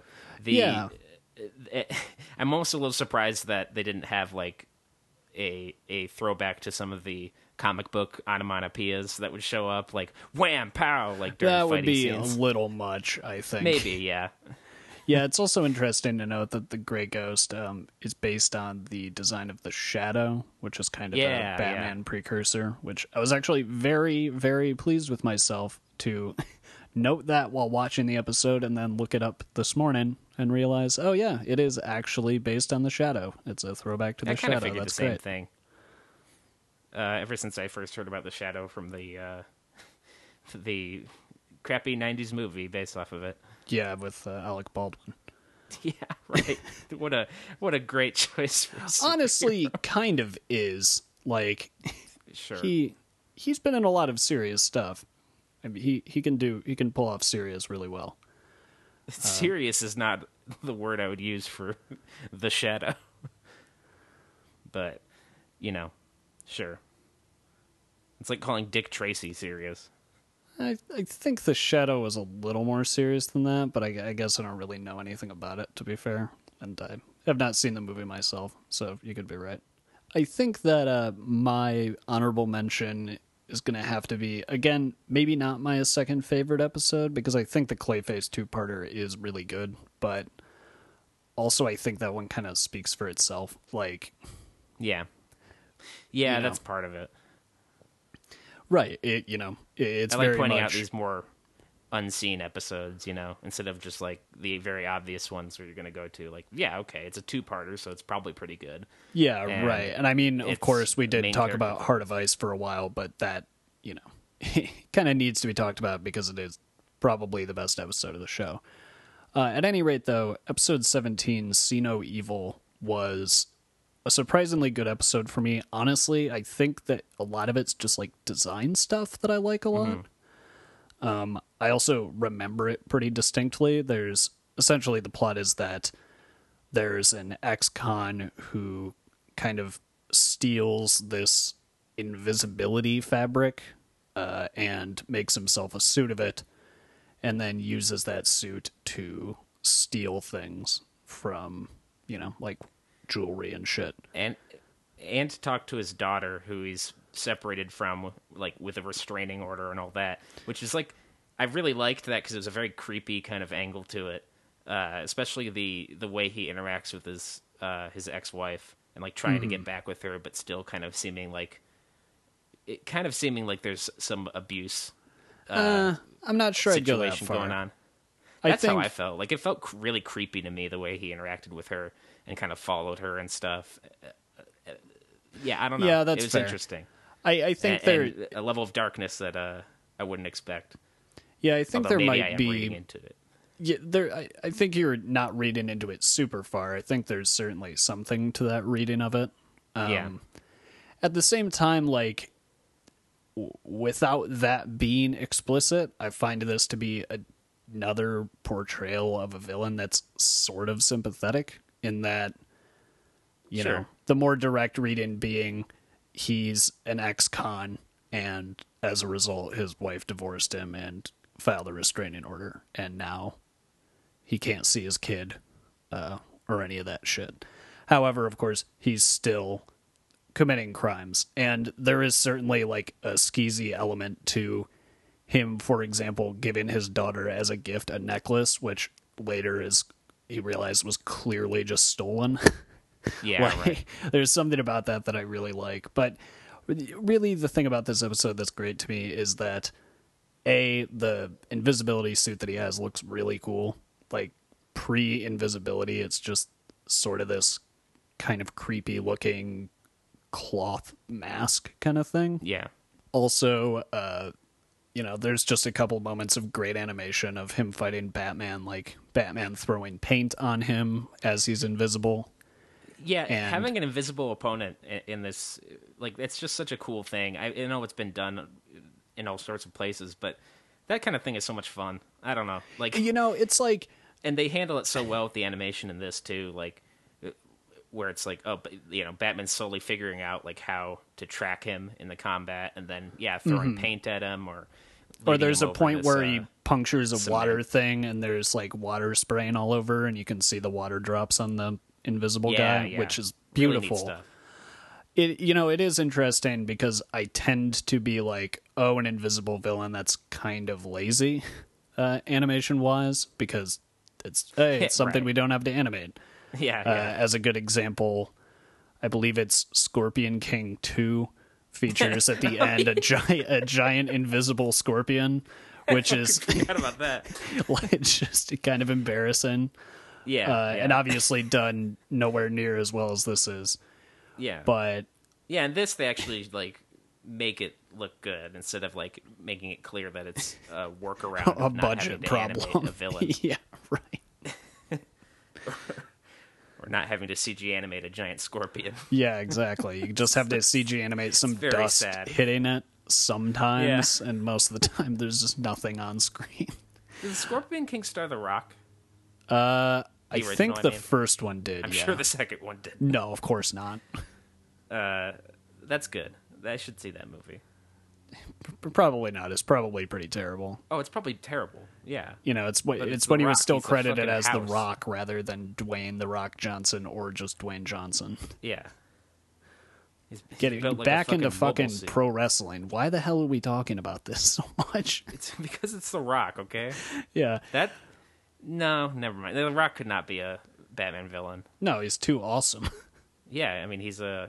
I'm also a little surprised that they didn't have like a throwback to some of the comic book onomatopoeias that would show up, like wham pow, like during that fighting would be scenes. A little much, I think. Maybe, yeah. Yeah, it's also interesting to note that the Grey Ghost is based on the design of the Shadow, which is kind of a Batman precursor, which I was actually very, very pleased with myself to note that while watching the episode, and then look it up this morning and realize, oh yeah, it is actually based on the Shadow. It's a throwback to the Shadow. I kind of figured That's the same great. thing. Ever since I first heard about the Shadow from the crappy 90s movie based off of it. Yeah, with Alec Baldwin. Yeah, right. What a great choice for a honestly, kind of is. Like, sure. He's been in a lot of serious stuff. I mean, he can pull off serious really well. Serious is not the word I would use for the Shadow. But, sure. It's like calling Dick Tracy serious. I think the Shadow was a little more serious than that, but I guess I don't really know anything about it, to be fair. And I have not seen the movie myself, so you could be right. I think that my honorable mention is going to have to be, again, maybe not my second favorite episode, because I think the Clayface two-parter is really good, but also I think that one kind of speaks for itself. Like, yeah, that's part of it. Right, it's I like very pointing much out these more unseen episodes, instead of just like the very obvious ones where you're going to go to like, yeah, okay, it's a two-parter, so it's probably pretty good. Yeah, right. And I mean, of course, we did talk about Heart of Ice for a while, but that, kind of needs to be talked about because it is probably the best episode of the show. At any rate, though, episode 17, See No Evil, was a surprisingly good episode for me. Honestly, I think that a lot of it's just like design stuff that I like a lot. Mm-hmm. I also remember it pretty distinctly. There's essentially, the plot is that there's an ex-con who kind of steals this invisibility fabric and makes himself a suit of it, and then uses that suit to steal things from, like jewelry and shit. And to talk to his daughter, who he's separated from, like, with a restraining order and all that, which is like, I really liked that because it was a very creepy kind of angle to it. especially the way he interacts with his ex-wife and like trying to get back with her, but still kind of seeming like there's some abuse. I'm not sure I'd go that situation far. going on. That's how I felt. Like, it felt really creepy to me the way he interacted with her and kind of followed her and stuff. Yeah, I don't know. Yeah, that's it was fair. Interesting. I think and a level of darkness that I wouldn't expect. Yeah, I think Although there maybe might I am be. reading into it. Yeah, I think you're not reading into it super far. I think there's certainly something to that reading of it. Yeah. At the same time, like, without that being explicit, I find this to be another portrayal of a villain that's sort of sympathetic in that, you know, the more direct reading being he's an ex-con, and as a result, his wife divorced him and filed a restraining order, and now he can't see his kid or any of that shit. However, of course, he's still committing crimes, and there is certainly like a skeezy element to him, for example, giving his daughter as a gift a necklace, which later he realized was clearly just stolen. Yeah, like, right. There's something about that I really like. But really the thing about this episode that's great to me is that the invisibility suit that he has looks really cool. Like, pre-invisibility, it's just sort of this kind of creepy looking cloth mask kind of thing. Yeah. Also, there's just a couple moments of great animation of him fighting Batman, like Batman throwing paint on him as he's invisible. Yeah, having an invisible opponent in this, like, it's just such a cool thing. I know it's been done in all sorts of places, but that kind of thing is so much fun. I don't know. Like, it's like... And they handle it so well with the animation in this, too, like, where it's like, Batman's slowly figuring out, like, how to track him in the combat, and then, throwing paint at him, or there's a point where he punctures a water thing, and there's, like, water spraying all over, and you can see the water drops on the invisible guy, which is beautiful. Really neat stuff. It is interesting because I tend to be like, an invisible villain that's kind of lazy, animation-wise, because it's something right. we don't have to animate. Yeah. As a good example, I believe it's Scorpion King 2 features at the end a giant invisible scorpion, which is I forgot about that. It's just kind of embarrassing. And obviously done nowhere near as well as this is. Yeah. But yeah, and this they actually like make it look good instead of like making it clear that it's a workaround a of not budget having to problem. animate a villain. Yeah, right. Or not having to CG animate a giant scorpion. Yeah, exactly. You just have to CG animate some dust hitting it sometimes, and most of the time there's just nothing on screen. Did the Scorpion King star The Rock? I think the first one did. I'm sure the second one did. No, of course not. That's good. I should see that movie. Probably not. It's probably pretty terrible. Oh, it's probably terrible. Yeah. It's when he was still credited as The Rock rather than Dwayne The Rock Johnson or just Dwayne Johnson. Yeah. He's getting back into fucking pro wrestling. Why the hell are we talking about this so much? It's because it's The Rock, okay? Yeah. No, never mind. The Rock could not be a Batman villain. No, he's too awesome. Yeah, I mean, he's a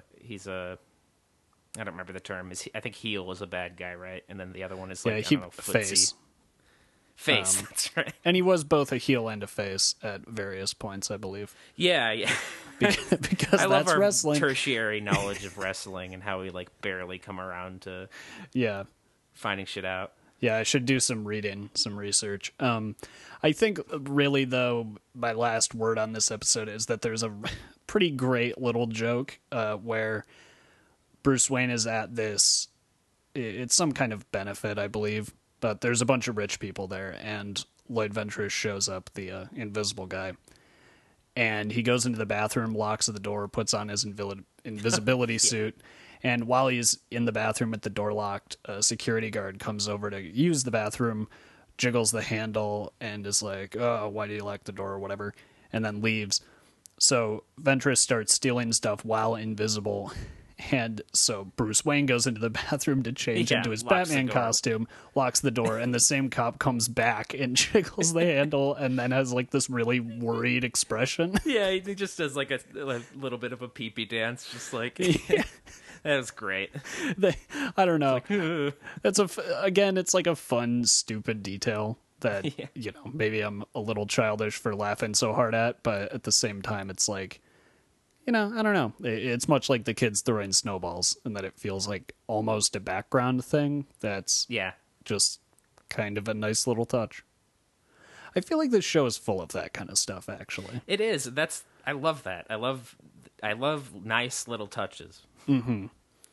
I don't remember the term. I think heel is a bad guy, right? And then the other one is like, face. Face, that's right. And he was both a heel and a face at various points, I believe. Yeah. Because I love that's our wrestling. Tertiary knowledge of wrestling and how we like barely come around to finding shit out. Yeah, I should do some reading, some research. I think really though, my last word on this episode is that there's a pretty great little joke where Bruce Wayne is at this, it's some kind of benefit, I believe, but there's a bunch of rich people there, and Lloyd Ventress shows up, the invisible guy, and he goes into the bathroom, locks the door, puts on his invisibility suit, and while he's in the bathroom with the door locked, a security guard comes over to use the bathroom, jiggles the handle, and is like, oh, why do you lock the door, or whatever, and then leaves. So Ventress starts stealing stuff while invisible, And so Bruce Wayne goes into the bathroom to change into his locks the Batman door. costume, locks the door, and the same cop comes back and jiggles the handle and then has like this really worried expression. Yeah, he just does like a little bit of a pee-pee dance, just like... That was great. I don't know. Like, It's again, it's like a fun, stupid detail that, you know, maybe I'm a little childish for laughing so hard at, but at the same time, it's like, you know, I don't know. It's much like the kids throwing snowballs, and that it feels like almost a background thing that's just kind of a nice little touch. I feel like this show is full of that kind of stuff, actually. It is. I love that. I love nice little touches. Mm-hmm.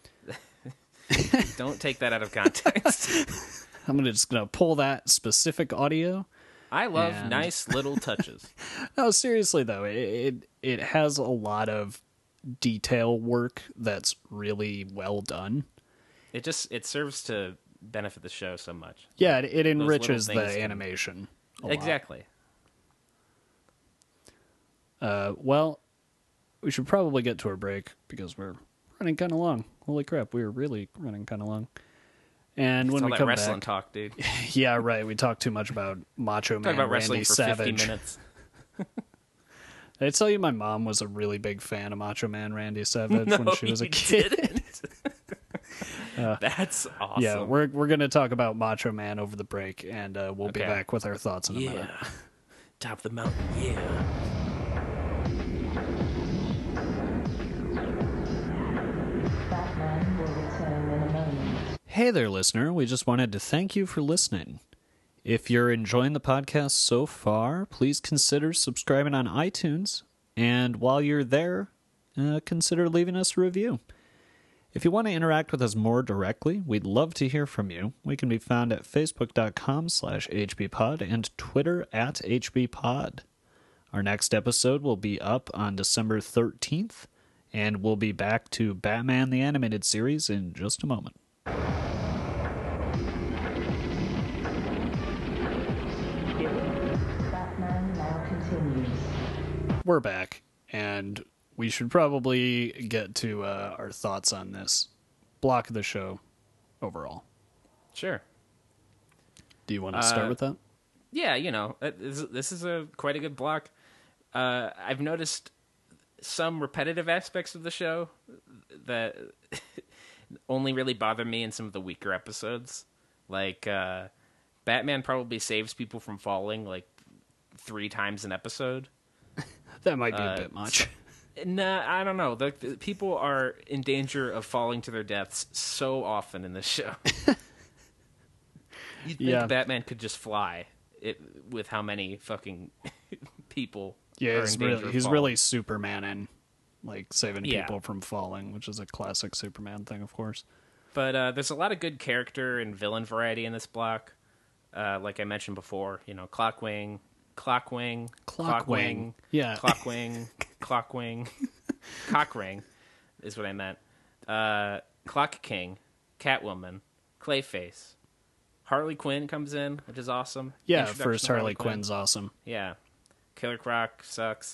Don't take that out of context. I'm just gonna pull that specific audio. I love nice little touches. No, seriously though, it has a lot of detail work that's really well done. It serves to benefit the show so much. Yeah, it enriches little the things animation. A lot. Exactly. Well, we should probably get to our break because we're running kind of long. Holy crap, we were really running kind of long. And when all we that come wrestling back, talk, dude. yeah, right. We talked too much about Macho Man Talk about Randy wrestling for Savage. 50 minutes. Did I tell you my mom was a really big fan of Macho Man Randy Savage when she was a you kid? didn't. That's awesome. Yeah, we're going to talk about Macho Man over the break, and we'll be back with our thoughts in a minute. Top of the mountain, yeah. Batman will return in a moment. Hey there, listener. We just wanted to thank you for listening. If you're enjoying the podcast so far, please consider subscribing on iTunes. And while you're there, consider leaving us a review. If you want to interact with us more directly, we'd love to hear from you. We can be found at facebook.com/hbpod and Twitter @hbpod. Our next episode will be up on December 13th, and we'll be back to Batman the Animated Series in just a moment. Batman now continues. We're back, and we should probably get to our thoughts on this block of the show overall. Sure. Do you want to start with that? Yeah, you know, this is quite a good block. I've noticed some repetitive aspects of the show that only really bother me in some of the weaker episodes. Like, Batman probably saves people from falling, like, 3 times an episode. That might be a bit much. Nah, I don't know. The people are in danger of falling to their deaths so often in this show. You'd think Batman could just fly with how many fucking people are in danger of he's falling. really Superman-ing, like, saving people from falling, which is a classic Superman thing, of course. But there's a lot of good character and villain variety in this block. Like I mentioned before, you know, Clockwing. Yeah. Clockwing. Cockring is what I meant. Clock King, Catwoman, Clayface. Harley Quinn comes in, which is awesome. Yeah, Introduction first to Harley Quinn's awesome. Yeah. Killer Croc sucks.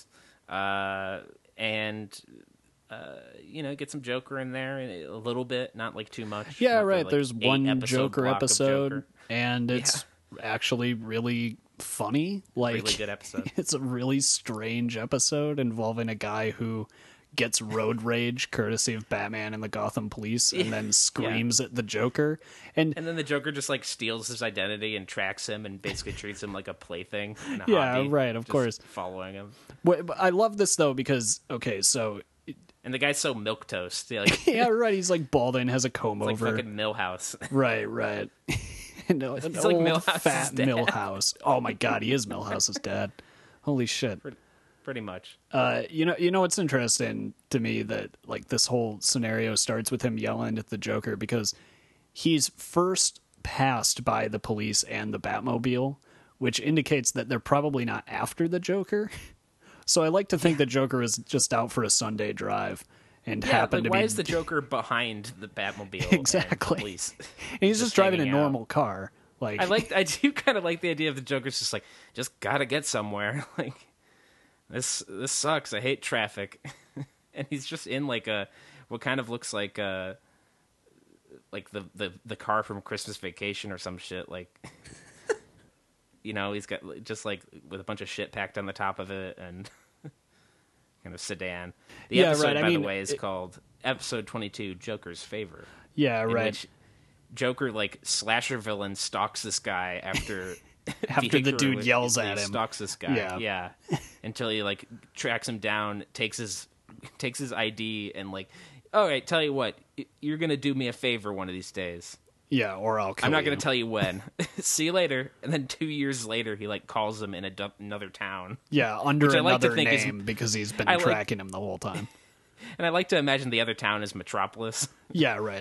And you know, get some Joker in there a little bit, not like too much. Yeah, Not the, right. like, There's one 8-episode Joker block of episode, Joker. and it's actually really funny. Like, Really good episode. It's a really strange episode involving a guy who gets road rage courtesy of Batman and the Gotham Police, and then screams at the Joker. And then the Joker just like steals his identity and tracks him and basically treats him like a plaything. And a Yeah, hobby, right, of just course. following him. I love this though because so And the guy's so milquetoast. Like, yeah, right. He's like balding, has a comb like over. fucking Millhouse. Right. An He's old like Milhouse's fat dad. Millhouse. Oh my god, he is Millhouse's dad. Holy shit. Pretty much. You know what's interesting to me that like this whole scenario starts with him yelling at the Joker because he's first passed by the police and the Batmobile, which indicates that they're probably not after the Joker. So I like to think the Joker is just out for a Sunday drive and happened to why be. is the Joker behind the Batmobile? Exactly. And the police? And he's just driving a hanging out. normal car. Like I do kind of like the idea of the Joker's just like, just gotta get somewhere. Like, this sucks. I hate traffic. And he's just in like what kind of looks like the car from Christmas Vacation or some shit. Like, you know, he's got just like with a bunch of shit packed on the top of it and kind of sedan. The episode, by the way, is called Episode 22, Joker's Favor. Yeah, in right. Which Joker, like, slasher villain, stalks this guy after after the dude yells at him. Stalks this guy, yeah. Until he, like, tracks him down, takes his ID, and, like, all right, tell you what, you're going to do me a favor one of these days. Yeah, or I'll kill I'm not you. going to tell you when. See you later. And then 2 years later, he, like, calls him in another town. Yeah, under another think name because he's been tracking him the whole time. And I like to imagine the other town is Metropolis. Yeah, right.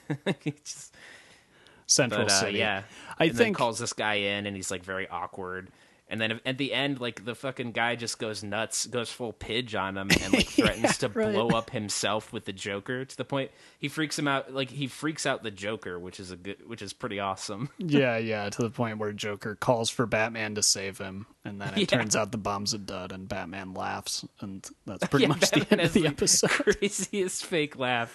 Central City. Yeah. I think think calls this guy in, and he's like very awkward. And then at the end, like the fucking guy just goes nuts, goes full pidge on him, and like threatens to blow up himself with the Joker to the point he freaks him out. Like he freaks out the Joker, which is pretty awesome. Yeah, to the point where Joker calls for Batman to save him, and then it turns out the bomb's a dud, and Batman laughs, and that's pretty much the end of the episode. Craziest fake laugh.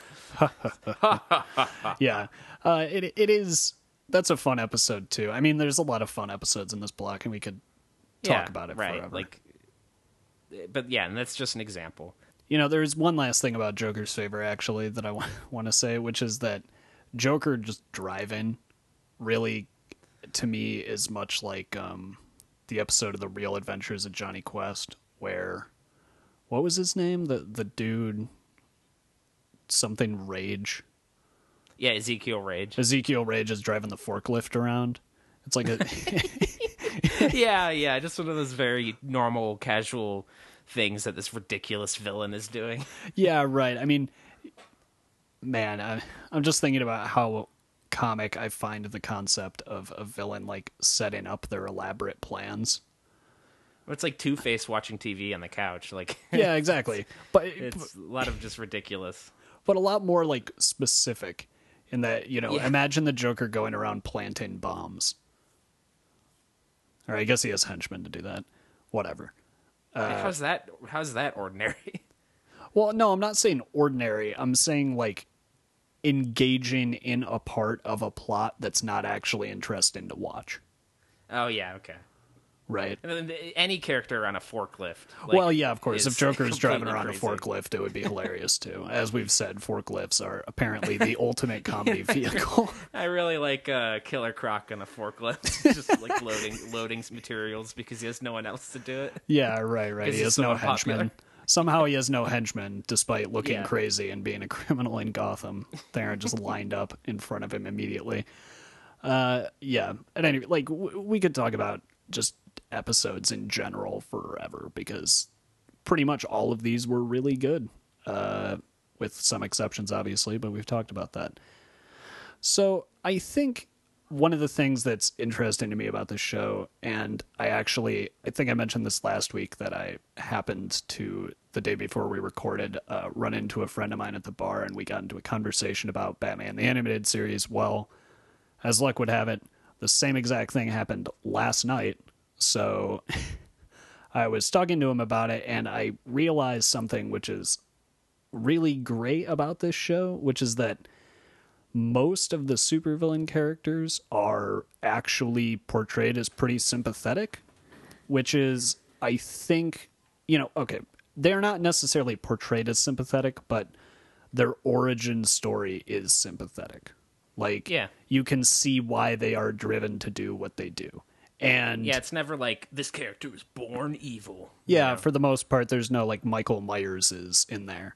Yeah, it is. That's a fun episode too. I mean, there's a lot of fun episodes in this block, and we could talk about it forever. Like, but yeah, and that's just an example. You know, there's one last thing about Joker's Favor, actually, that I want to say, which is that Joker just driving really, to me, is much like the episode of The Real Adventures of Johnny Quest, where, what was his name? The dude, something Rage. Yeah, Ezekiel Rage. Ezekiel Rage is driving the forklift around. It's like a... yeah, just one of those very normal, casual things that this ridiculous villain is doing. Yeah, right. I mean, man, I'm just thinking about how comic I find the concept of a villain, like, setting up their elaborate plans. It's like Two-Face watching TV on the couch. Like, yeah, exactly. But it's a lot of just ridiculous. But a lot more, like, specific in that, you know, imagine the Joker going around planting bombs. Or I guess he has henchmen to do that. Whatever. How's that ordinary? Well, no, I'm not saying ordinary. I'm saying, like, engaging in a part of a plot that's not actually interesting to watch. Oh, yeah, okay. Right. Any character on a forklift. Like, well, yeah, of course. If Joker's driving around a forklift, it would be hilarious, too. As we've said, forklifts are apparently the ultimate comedy vehicle. I really like Killer Croc on a forklift. Just like loading materials because he has no one else to do it. Yeah, right. He has no henchmen. Somehow he has no henchmen, despite looking crazy and being a criminal in Gotham. They aren't just lined up in front of him immediately. Yeah. At any rate, like, we could talk about just episodes in general forever, because pretty much all of these were really good, with some exceptions, obviously, but we've talked about that. So I think one of the things that's interesting to me about this show, and I think I mentioned this last week, that I happened to, the day before we recorded, run into a friend of mine at the bar, and we got into a conversation about Batman the Animated Series. Well, as luck would have it, the same exact thing happened last night. So I was talking to him about it, and I realized something which is really great about this show, which is that most of the supervillain characters are actually portrayed as pretty sympathetic, which is, I think, you know, okay, they're not necessarily portrayed as sympathetic, but their origin story is sympathetic. Like, you can see why they are driven to do what they do. And yeah, it's never like this character was born evil. Yeah, for the most part, there's no like Michael Myers is in there.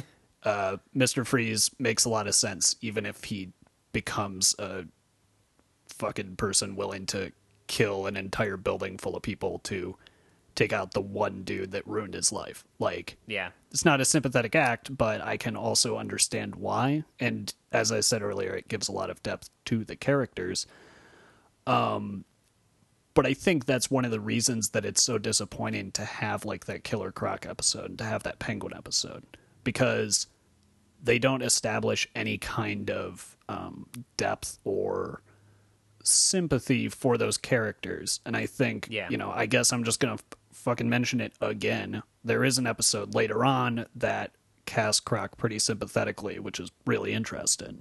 Mr. Freeze makes a lot of sense, even if he becomes a fucking person willing to kill an entire building full of people to take out the one dude that ruined his life. Like, yeah, it's not a sympathetic act, but I can also understand why. And as I said earlier, it gives a lot of depth to the characters. But I think that's one of the reasons that it's so disappointing to have like that Killer Croc episode, to have that Penguin episode, because they don't establish any kind of depth or sympathy for those characters. And I think, you know, I guess I'm just going to fucking mention it again. There is an episode later on that Cass Croc pretty sympathetically, which is really interesting.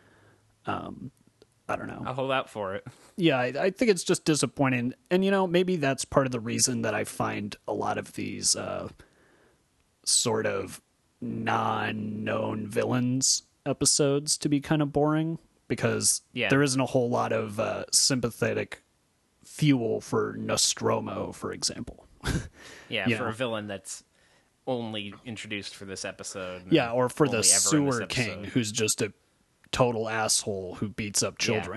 I don't know. I'll hold out for it. Yeah, I think it's just disappointing. And, maybe that's part of the reason that I find a lot of these sort of non-known villains episodes to be kind of boring, because there isn't a whole lot of sympathetic fuel for Nostromo, for example. For a villain that's only introduced for this episode. Yeah, or for the sewer king, who's just a total asshole who beats up children.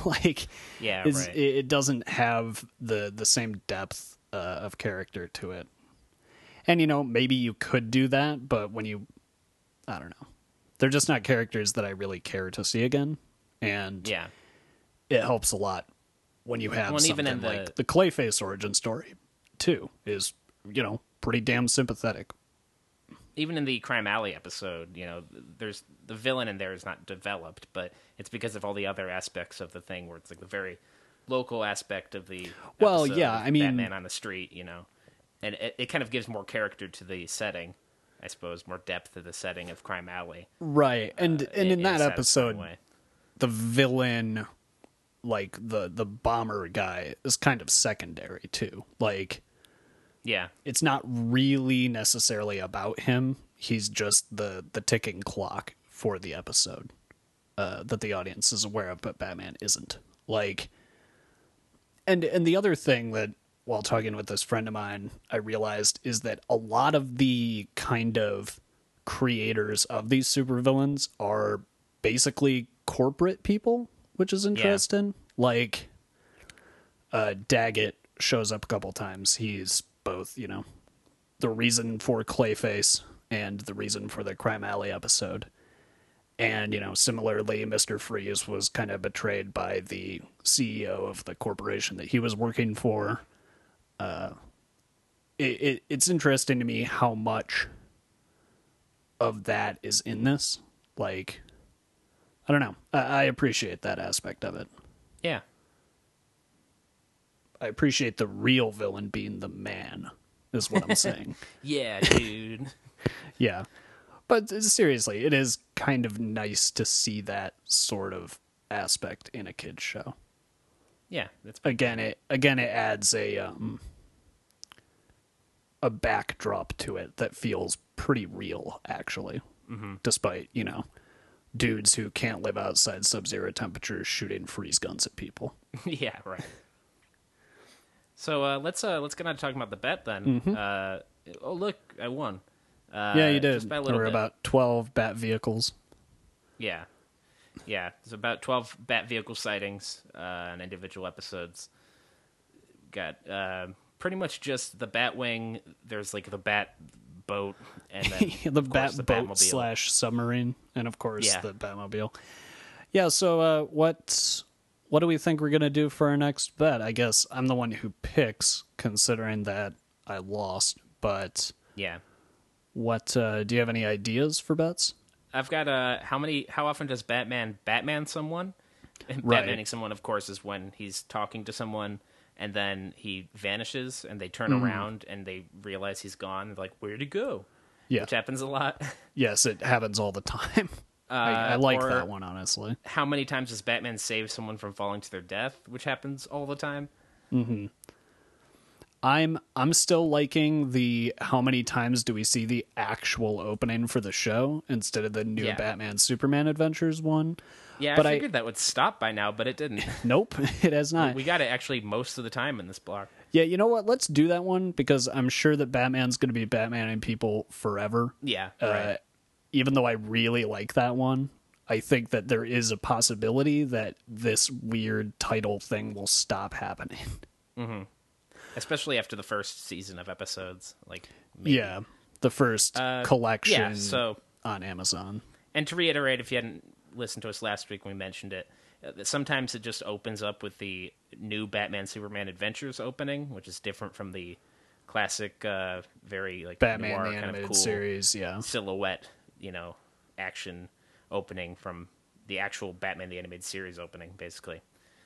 It doesn't have the same depth of character to it. And, maybe you could do that, but I don't know. They're just not characters that I really care to see again. And it helps a lot when you have something even like the Clayface origin story, too, is, pretty damn sympathetic. Even in the Crime Alley episode, there's the villain in there is not developed, but it's because of all the other aspects of the thing where it's like the very local aspect of the Batman on the street, and it kind of gives more character to the setting, I suppose, more depth to the setting of Crime Alley. Right, and in that episode, the villain, like the bomber guy, is kind of secondary too. It's not really necessarily about him. He's just the ticking clock for the episode that the audience is aware of, but Batman isn't. And the other thing that, while talking with this friend of mine, I realized is that a lot of the kind of creators of these supervillains are basically corporate people, which is interesting. Daggett shows up a couple times. He's both, the reason for Clayface and the reason for the Crime Alley episode. And, similarly, Mr. Freeze was kind of betrayed by the CEO of the corporation that he was working for. It's interesting to me how much of that is in this. I don't know. I appreciate that aspect of it. Yeah. I appreciate the real villain being the man, is what I'm saying. Yeah, dude. Yeah. But seriously, it is kind of nice to see that sort of aspect in a kid's show. Yeah, that's again it adds a backdrop to it that feels pretty real, actually. Mm-hmm. Despite, dudes who can't live outside sub-zero temperatures shooting freeze guns at people. Yeah, right. So let's get on to talking about the bet then. Mm-hmm. Oh look, I won. Yeah, you did. Just by a there were bit. about 12 bat vehicles. Yeah. There's about 12 bat vehicle sightings on individual episodes. Got pretty much just the Batwing. There's the Bat boat, and then the Bat boat / submarine, and of course the Batmobile. Yeah. So what do we think we're gonna do for our next bet? I guess I'm the one who picks, considering that I lost. But yeah. What do you have any ideas for bets? I've got how often does Batman someone? And right. Batmaning someone, of course, is when he's talking to someone and then he vanishes and they turn around and they realize he's gone. They're like, where'd he go? Yeah. Which happens a lot. Yes, it happens all the time. I like that one, honestly. How many times does Batman save someone from falling to their death? Which happens all the time. Mm-hmm. I'm still liking the how many times do we see the actual opening for the show instead of the new Batman Superman Adventures one. Yeah, but I figured that would stop by now, but it didn't. Nope, it has not. We got it actually most of the time in this block. Yeah, you know what? Let's do that one because I'm sure that Batman's going to be Batmaning people forever. Yeah, right. Even though I really like that one, I think that there is a possibility that this weird title thing will stop happening. Mm-hmm. Especially after the first season of episodes, maybe. Yeah, the first collection. Yeah, so on Amazon. And to reiterate, if you hadn't listened to us last week when we mentioned it, sometimes it just opens up with the new Batman Superman Adventures opening, which is different from the classic, very Batman noir, the kind animated of cool series, silhouette, action opening from the actual Batman the Animated Series opening, basically.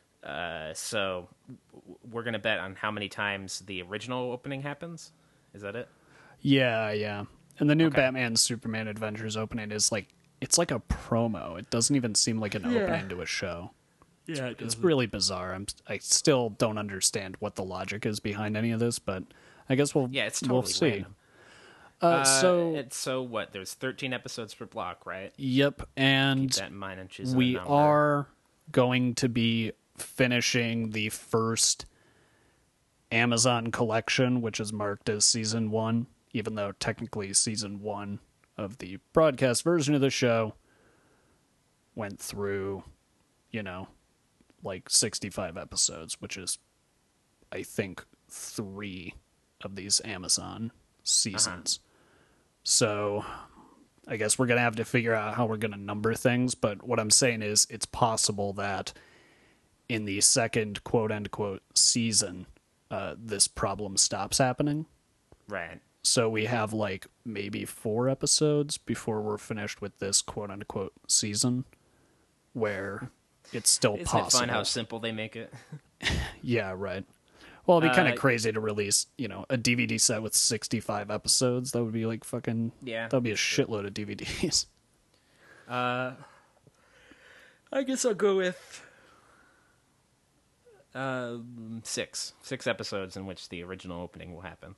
So we're going to bet on how many times the original opening happens. Is that it? Yeah. And the new Okay. Batman Superman Adventures opening is like, it's like a promo. It doesn't even seem like an opening to a show. Yeah, It's really bizarre. I still don't understand what the logic is behind any of this, but I guess it's we'll totally see. random. So what? There's 13 episodes per block, right? Yep, and Keep that in mind and choose we a number. are going to be finishing the first Amazon collection, which is marked as season 1, even though technically season 1 of the broadcast version of the show went through, like 65 episodes, which is, I think, 3 of these Amazon seasons. So I guess we're going to have to figure out how we're going to number things, but what I'm saying is it's possible that in the second quote-unquote season, this problem stops happening. Right. So we have like maybe 4 episodes before we're finished with this quote-unquote season where it's still Isn't possible. it fun how simple they make it? Yeah, right. Well, it'd be kind of crazy to release, a DVD set with 65 episodes. That would be like fucking... Yeah. That would be a shitload of DVDs. I guess I'll go with 6 episodes in which the original opening will happen.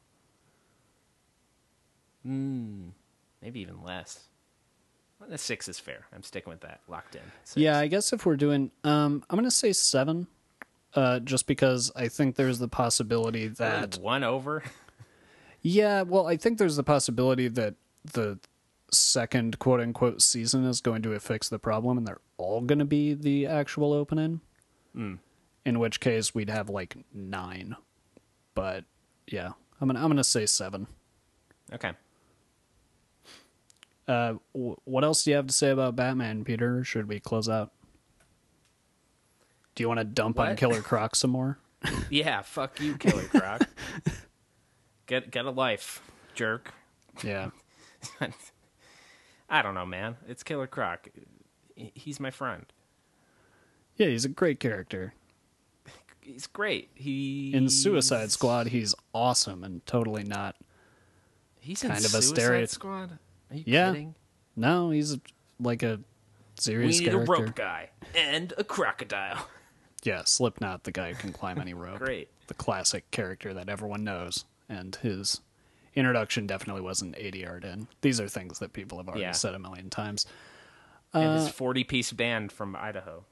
Maybe even less. 6 is fair. I'm sticking with that. Locked in. 6. Yeah, I guess if we're doing... I'm going to say 7, just because I think there's the possibility that... One over? Yeah, well, I think there's the possibility that the second quote-unquote season is going to fix the problem, and they're all going to be the actual opening. In which case, we'd have, like, 9. But, yeah, I'm gonna say 7. Okay. What else do you have to say about Batman, Peter? Or should we close out? Do you want to dump on What? Killer Croc some more? Yeah, fuck you, Killer Croc. Get a life, jerk. Yeah. I don't know, man. It's Killer Croc. He's my friend. Yeah, he's a great character. He's great. In Suicide Squad, he's awesome and totally not. He's kind in of a Suicide Squad? Are you Yeah. kidding? No, he's like a serious We need character. a rope guy and a crocodile. Yeah, Slipknot, the guy who can climb any rope. Great. The classic character that everyone knows. And his introduction definitely wasn't 80-yard in. These are things that people have already said a million times. And his 40-piece band from Idaho.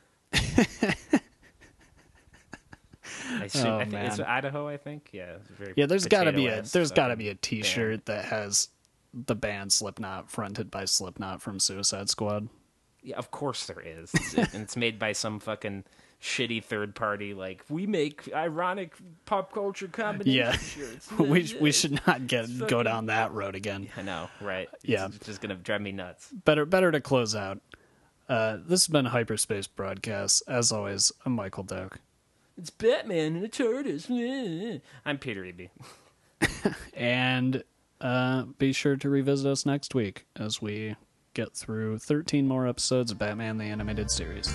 I think it's Idaho, I think. Yeah, it's very there's got to be a potato-esque T-shirt band. that has the band Slipknot fronted by Slipknot from Suicide Squad. Yeah, of course there is. And it's made by some fucking shitty third party. Like, we make ironic pop culture combination shirts. we should not go down that road again. I know, right? Yeah. It's just gonna drive me nuts. Better to close out. This has been Hyperspace Broadcast. As always, I'm Michael Doak. It's Batman and the tortoise. I'm Peter Eby. And be sure to revisit us next week as we get through 13 more episodes of Batman the Animated Series.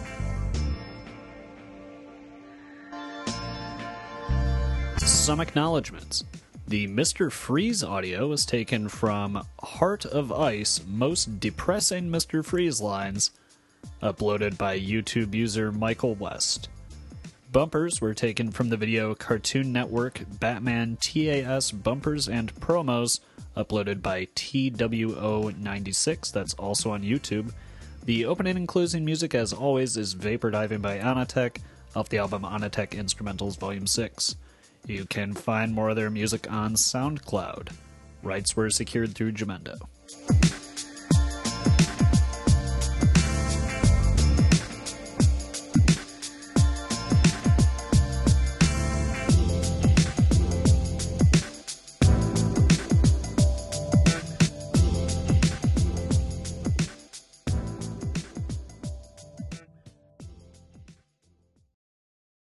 Some acknowledgements. The Mr. Freeze audio was taken from Heart of Ice Most Depressing Mr. Freeze Lines, uploaded by YouTube user Michael West. Bumpers were taken from the video Cartoon Network Batman TAS Bumpers and Promos, uploaded by TWO96, that's also on YouTube. The opening and closing music, as always, is Vapor Diving by Anatech, off the album Anatech Instrumentals Volume 6. You can find more of their music on SoundCloud. Rights were secured through Jamendo.